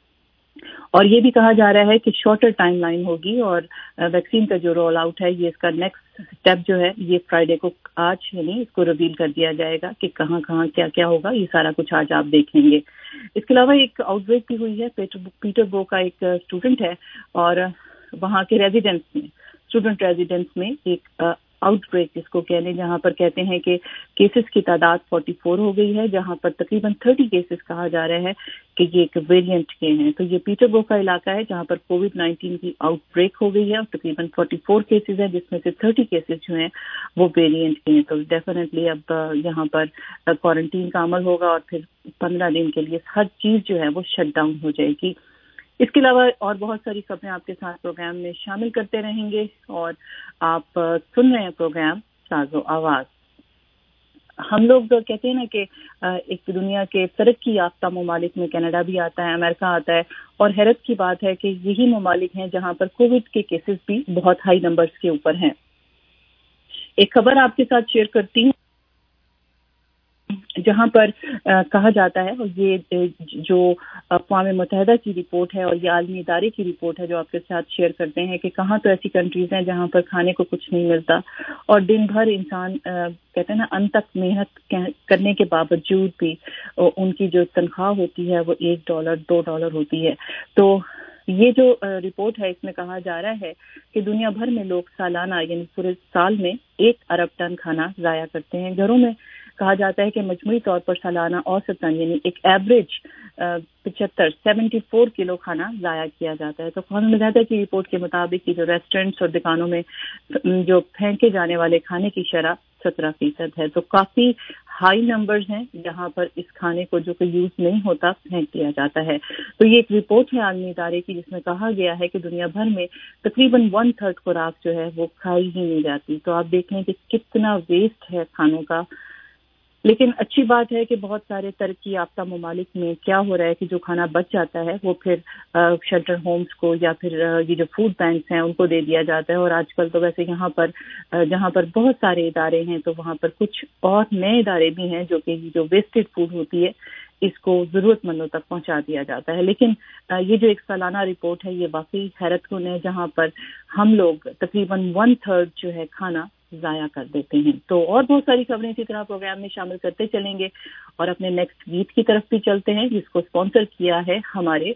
और ये भी कहा जा रहा है कि शॉर्टर टाइमलाइन होगी, और वैक्सीन का जो रोल आउट है, ये इसका नेक्स्ट स्टेप जो है, ये फ्राइडे को, आज यानी इसको रिवील कर दिया जाएगा कि कहाँ कहाँ क्या क्या होगा। ये सारा कुछ आज आप देखेंगे। इसके अलावा एक आउटब्रेक भी हुई है, पीटरबोरो का एक स्टूडेंट है, और वहाँ के रेजिडेंट्स में, स्टूडेंट रेजिडेंट्स में एक आउट ब्रेक जिसको कहने, जहां पर कहते हैं कि केसेस की तादाद चौवालीस हो गई है, जहां पर तकरीबन तीस केसेस कहा जा रहा है कि ये एक वेरिएंट के हैं। तो ये पीटरबरो का इलाका है जहां पर कोविड नाइन्टीन की आउट ब्रेक हो गई है और तकरीबन चौवालीस केसेस हैं, जिसमें से तीस केसेस जो हैं वो वेरिएंट के हैं। तो डेफिनेटली अब यहाँ पर क्वारंटीन का अमल होगा और फिर पंद्रह दिन के लिए हर चीज जो है वो शट डाउन हो जाएगी। इसके अलावा और बहुत सारी खबरें आपके साथ प्रोग्राम में शामिल करते रहेंगे और आप सुन रहे हैं प्रोग्राम साजो आवाज। हम लोग कहते हैं ना कि एक दुनिया के तरक्की याफ्ता ममालिक में कनाडा भी आता है, अमेरिका आता है, और हैरत की बात है कि यही ममालिक हैं जहां पर कोविड के केसेस भी बहुत हाई नंबर्स के ऊपर हैं। एक खबर आपके साथ शेयर करती हूँ जहां पर आ, कहा जाता है, और ये जो अक़वाम मुत्तहिदा की रिपोर्ट है और ये आलमी इदारे की रिपोर्ट है जो आपके साथ शेयर करते हैं कि कहाँ तो ऐसी कंट्रीज हैं जहां पर खाने को कुछ नहीं मिलता और दिन भर इंसान कहते हैं ना अंत तक मेहनत करने के बावजूद भी उनकी जो तनख्वाह होती है वो एक डॉलर दो डॉलर होती है। तो ये जो रिपोर्ट है इसमें कहा जा रहा है कि दुनिया भर में लोग सालाना यानी पूरे साल में एक अरब टन खाना ज़ाया करते हैं। घरों में कहा जाता है कि मजमूई तौर पर सालाना औसतन यानी एक एवरेज पचहत्तर सेवेंटी फोर किलो खाना ज़ाया किया जाता है। तो अक़वाम मुत्तहिदा की रिपोर्ट के मुताबिक जो रेस्टोरेंट्स और दुकानों में जो फेंके जाने वाले खाने की शरह सत्रह फीसद है। तो काफ़ी हाई नंबर्स हैं जहां पर इस खाने को जो कि यूज नहीं होता फेंक दिया जाता है। तो ये एक रिपोर्ट है आलमी इदारे की जिसमें कहा गया है कि दुनिया भर में तकरीबन वन थर्ड खुराक जो है वो खाई ही नहीं जाती। तो आप देख लें कि कितना वेस्ट है खानों का। लेकिन अच्छी बात है कि बहुत सारे तरक्की याफ्ता ममालिक में क्या हो रहा है कि जो खाना बच जाता है वो फिर शेल्टर होम्स को या फिर ये जो फूड बैंक्स हैं उनको दे दिया जाता है। और आजकल तो वैसे यहाँ पर जहाँ पर बहुत सारे इदारे हैं तो वहाँ पर कुछ और नए इदारे भी हैं जो कि जो वेस्टेड फूड होती है इसको ज़रूरतमंदों तक पहुंचा दिया जाता है। लेकिन ये जो एक सालाना रिपोर्ट है ये वाकई हैरत कुन है जहाँ पर हम लोग तकरीबन वन थर्ड जो है खाना ज़ाया कर देते हैं। तो और बहुत सारी खबरें इसी तरह प्रोग्राम में शामिल करते चलेंगे और अपने नेक्स्ट गीत की तरफ भी चलते हैं जिसको स्पॉन्सर किया है हमारे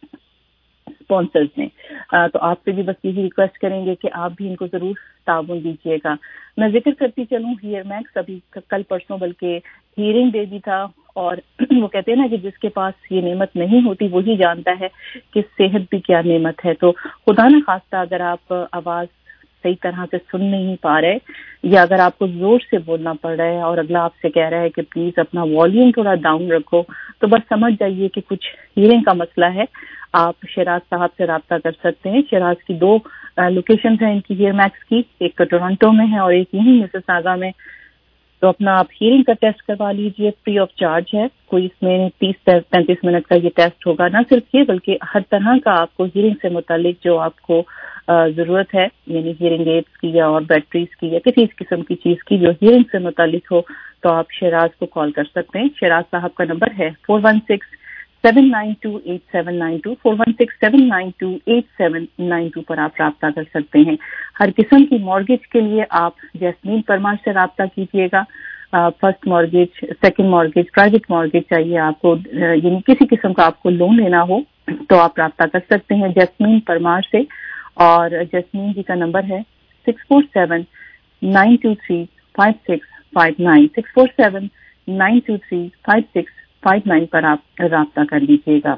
स्पॉन्सर्स ने। आ, तो आपसे भी बस यही रिक्वेस्ट करेंगे कि आप भी इनको जरूर ताउन दीजिएगा। मैं जिक्र करती चलूँ हियर मैक्स, अभी कल परसों बल्कि हियरिंग डे भी था और वो कहते हैं ना कि जिसके पास ये नेमत नहीं होती वही जानता है कि सेहत भी क्या नेमत है। तो खुदा न खास्ता अगर आप आवाज़ सही तरह से सुन नहीं पा रहे या अगर आपको जोर से बोलना पड़ रहा है और अगला आपसे कह रहा है कि प्लीज अपना वॉल्यूम थोड़ा डाउन रखो, तो बस समझ जाइए कि कुछ हियरिंग का मसला है। आप शराज साहब से रब्ता कर सकते हैं। शराज की दो लोकेशन है इनकी हियर मैक्स की, एक टोरंटो में है और एक यहीं मिसिसागा में। तो अपना आप हियरिंग का टेस्ट करवा लीजिए, फ्री ऑफ चार्ज है। कोई इसमें तीस पैंतीस मिनट का ये टेस्ट होगा। ना सिर्फ ये बल्कि हर तरह का आपको हियरिंग से मुतालिक जो आपको जरूरत है यानी हियरिंग एड्स की या और बैटरीज की या किसी किस्म की चीज की जो हियरिंग से मुतालिक हो तो आप शराज को कॉल कर सकते हैं। शराज साहब का नंबर है four one six seven nine two eight seven nine two four one six seven nine two eight seven nine two पर आप रब्ता कर सकते हैं। हर किस्म की मॉर्गेज के लिए आप जैस्मीन परमार से रब्ता कीजिएगा। First mortgage, second mortgage, private mortgage चाहिए आपको यानी किसी किस्म का आपको लोन लेना हो तो आप रब्ता कर सकते हैं जैस्मीन परमार से। और जैस्मीन जी का नंबर है six four seven nine two three five six five nine six four seven nine two three five six five nine पर आप रब्ता कर लीजिएगा।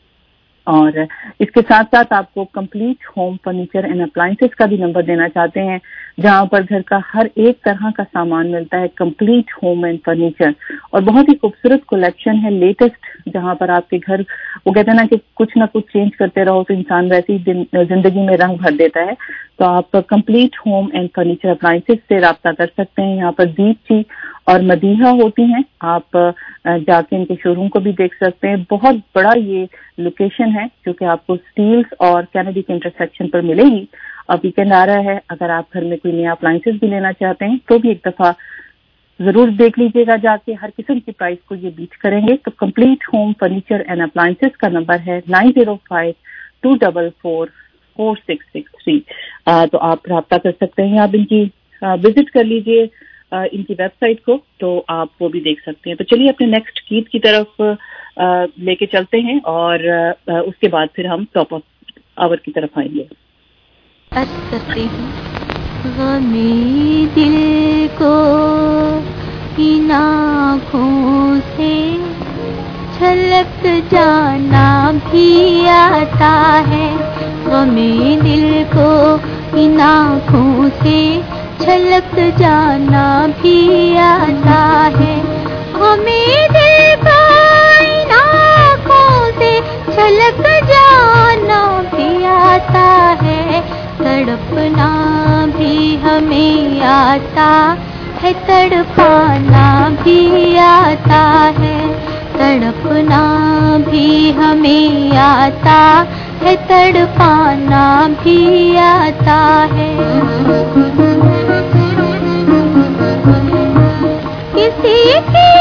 और इसके साथ साथ आपको complete home furniture and appliances का भी नंबर देना चाहते हैं जहां पर घर का हर एक तरह का सामान मिलता है, कंप्लीट होम एंड फर्नीचर। और बहुत ही खूबसूरत कलेक्शन है लेटेस्ट जहां पर आपके घर वो कहते हैं ना कि कुछ ना कुछ चेंज करते रहो तो इंसान वैसे ही जिंदगी में रंग भर देता है। तो आप complete home and furniture appliances से रब्ता कर सकते हैं। यहाँ पर दीपची और मदीहा होती हैं, आप जाके इनके शोरूम को भी देख सकते हैं। बहुत बड़ा ये लोकेशन है जो कि आपको स्टील्स और कैनेडी के इंटरसेक्शन पर मिलेगी। अब वीकेंड आ रहा है, अगर आप घर में कोई नया अप्लायंसेस भी लेना चाहते हैं तो भी एक दफा जरूर देख लीजिएगा जाके, हर किस्म की प्राइस को ये बीट करेंगे। तो complete home furniture and appliances का नंबर है nine zero five two double four four six six three. तो आप रब्ता कर सकते हैं, आप इनकी विजिट कर लीजिए इनकी वेबसाइट को तो आप वो भी देख सकते हैं। तो चलिए अपने नेक्स्ट गीत की तरफ लेके चलते हैं और उसके बाद फिर हम टॉप अप आवर की तरफ आएंगे। अर्ज करती हूँ غمی دل کو ان آنکھوں سے چھلک جانا بھی آتا ہے. غمی دل کو ان آنکھوں سے چھلک جانا بھی آتا ہے. غمی دل کو ان آنکھوں سے چھلک جانا بھی آتا ہے. تڑپنا بھی ہمیں آتا ہے, تڑپانا بھی آتا ہے. تڑپنا بھی ہمیں آتا ہے, تڑپانا بھی آتا ہے. کسی کی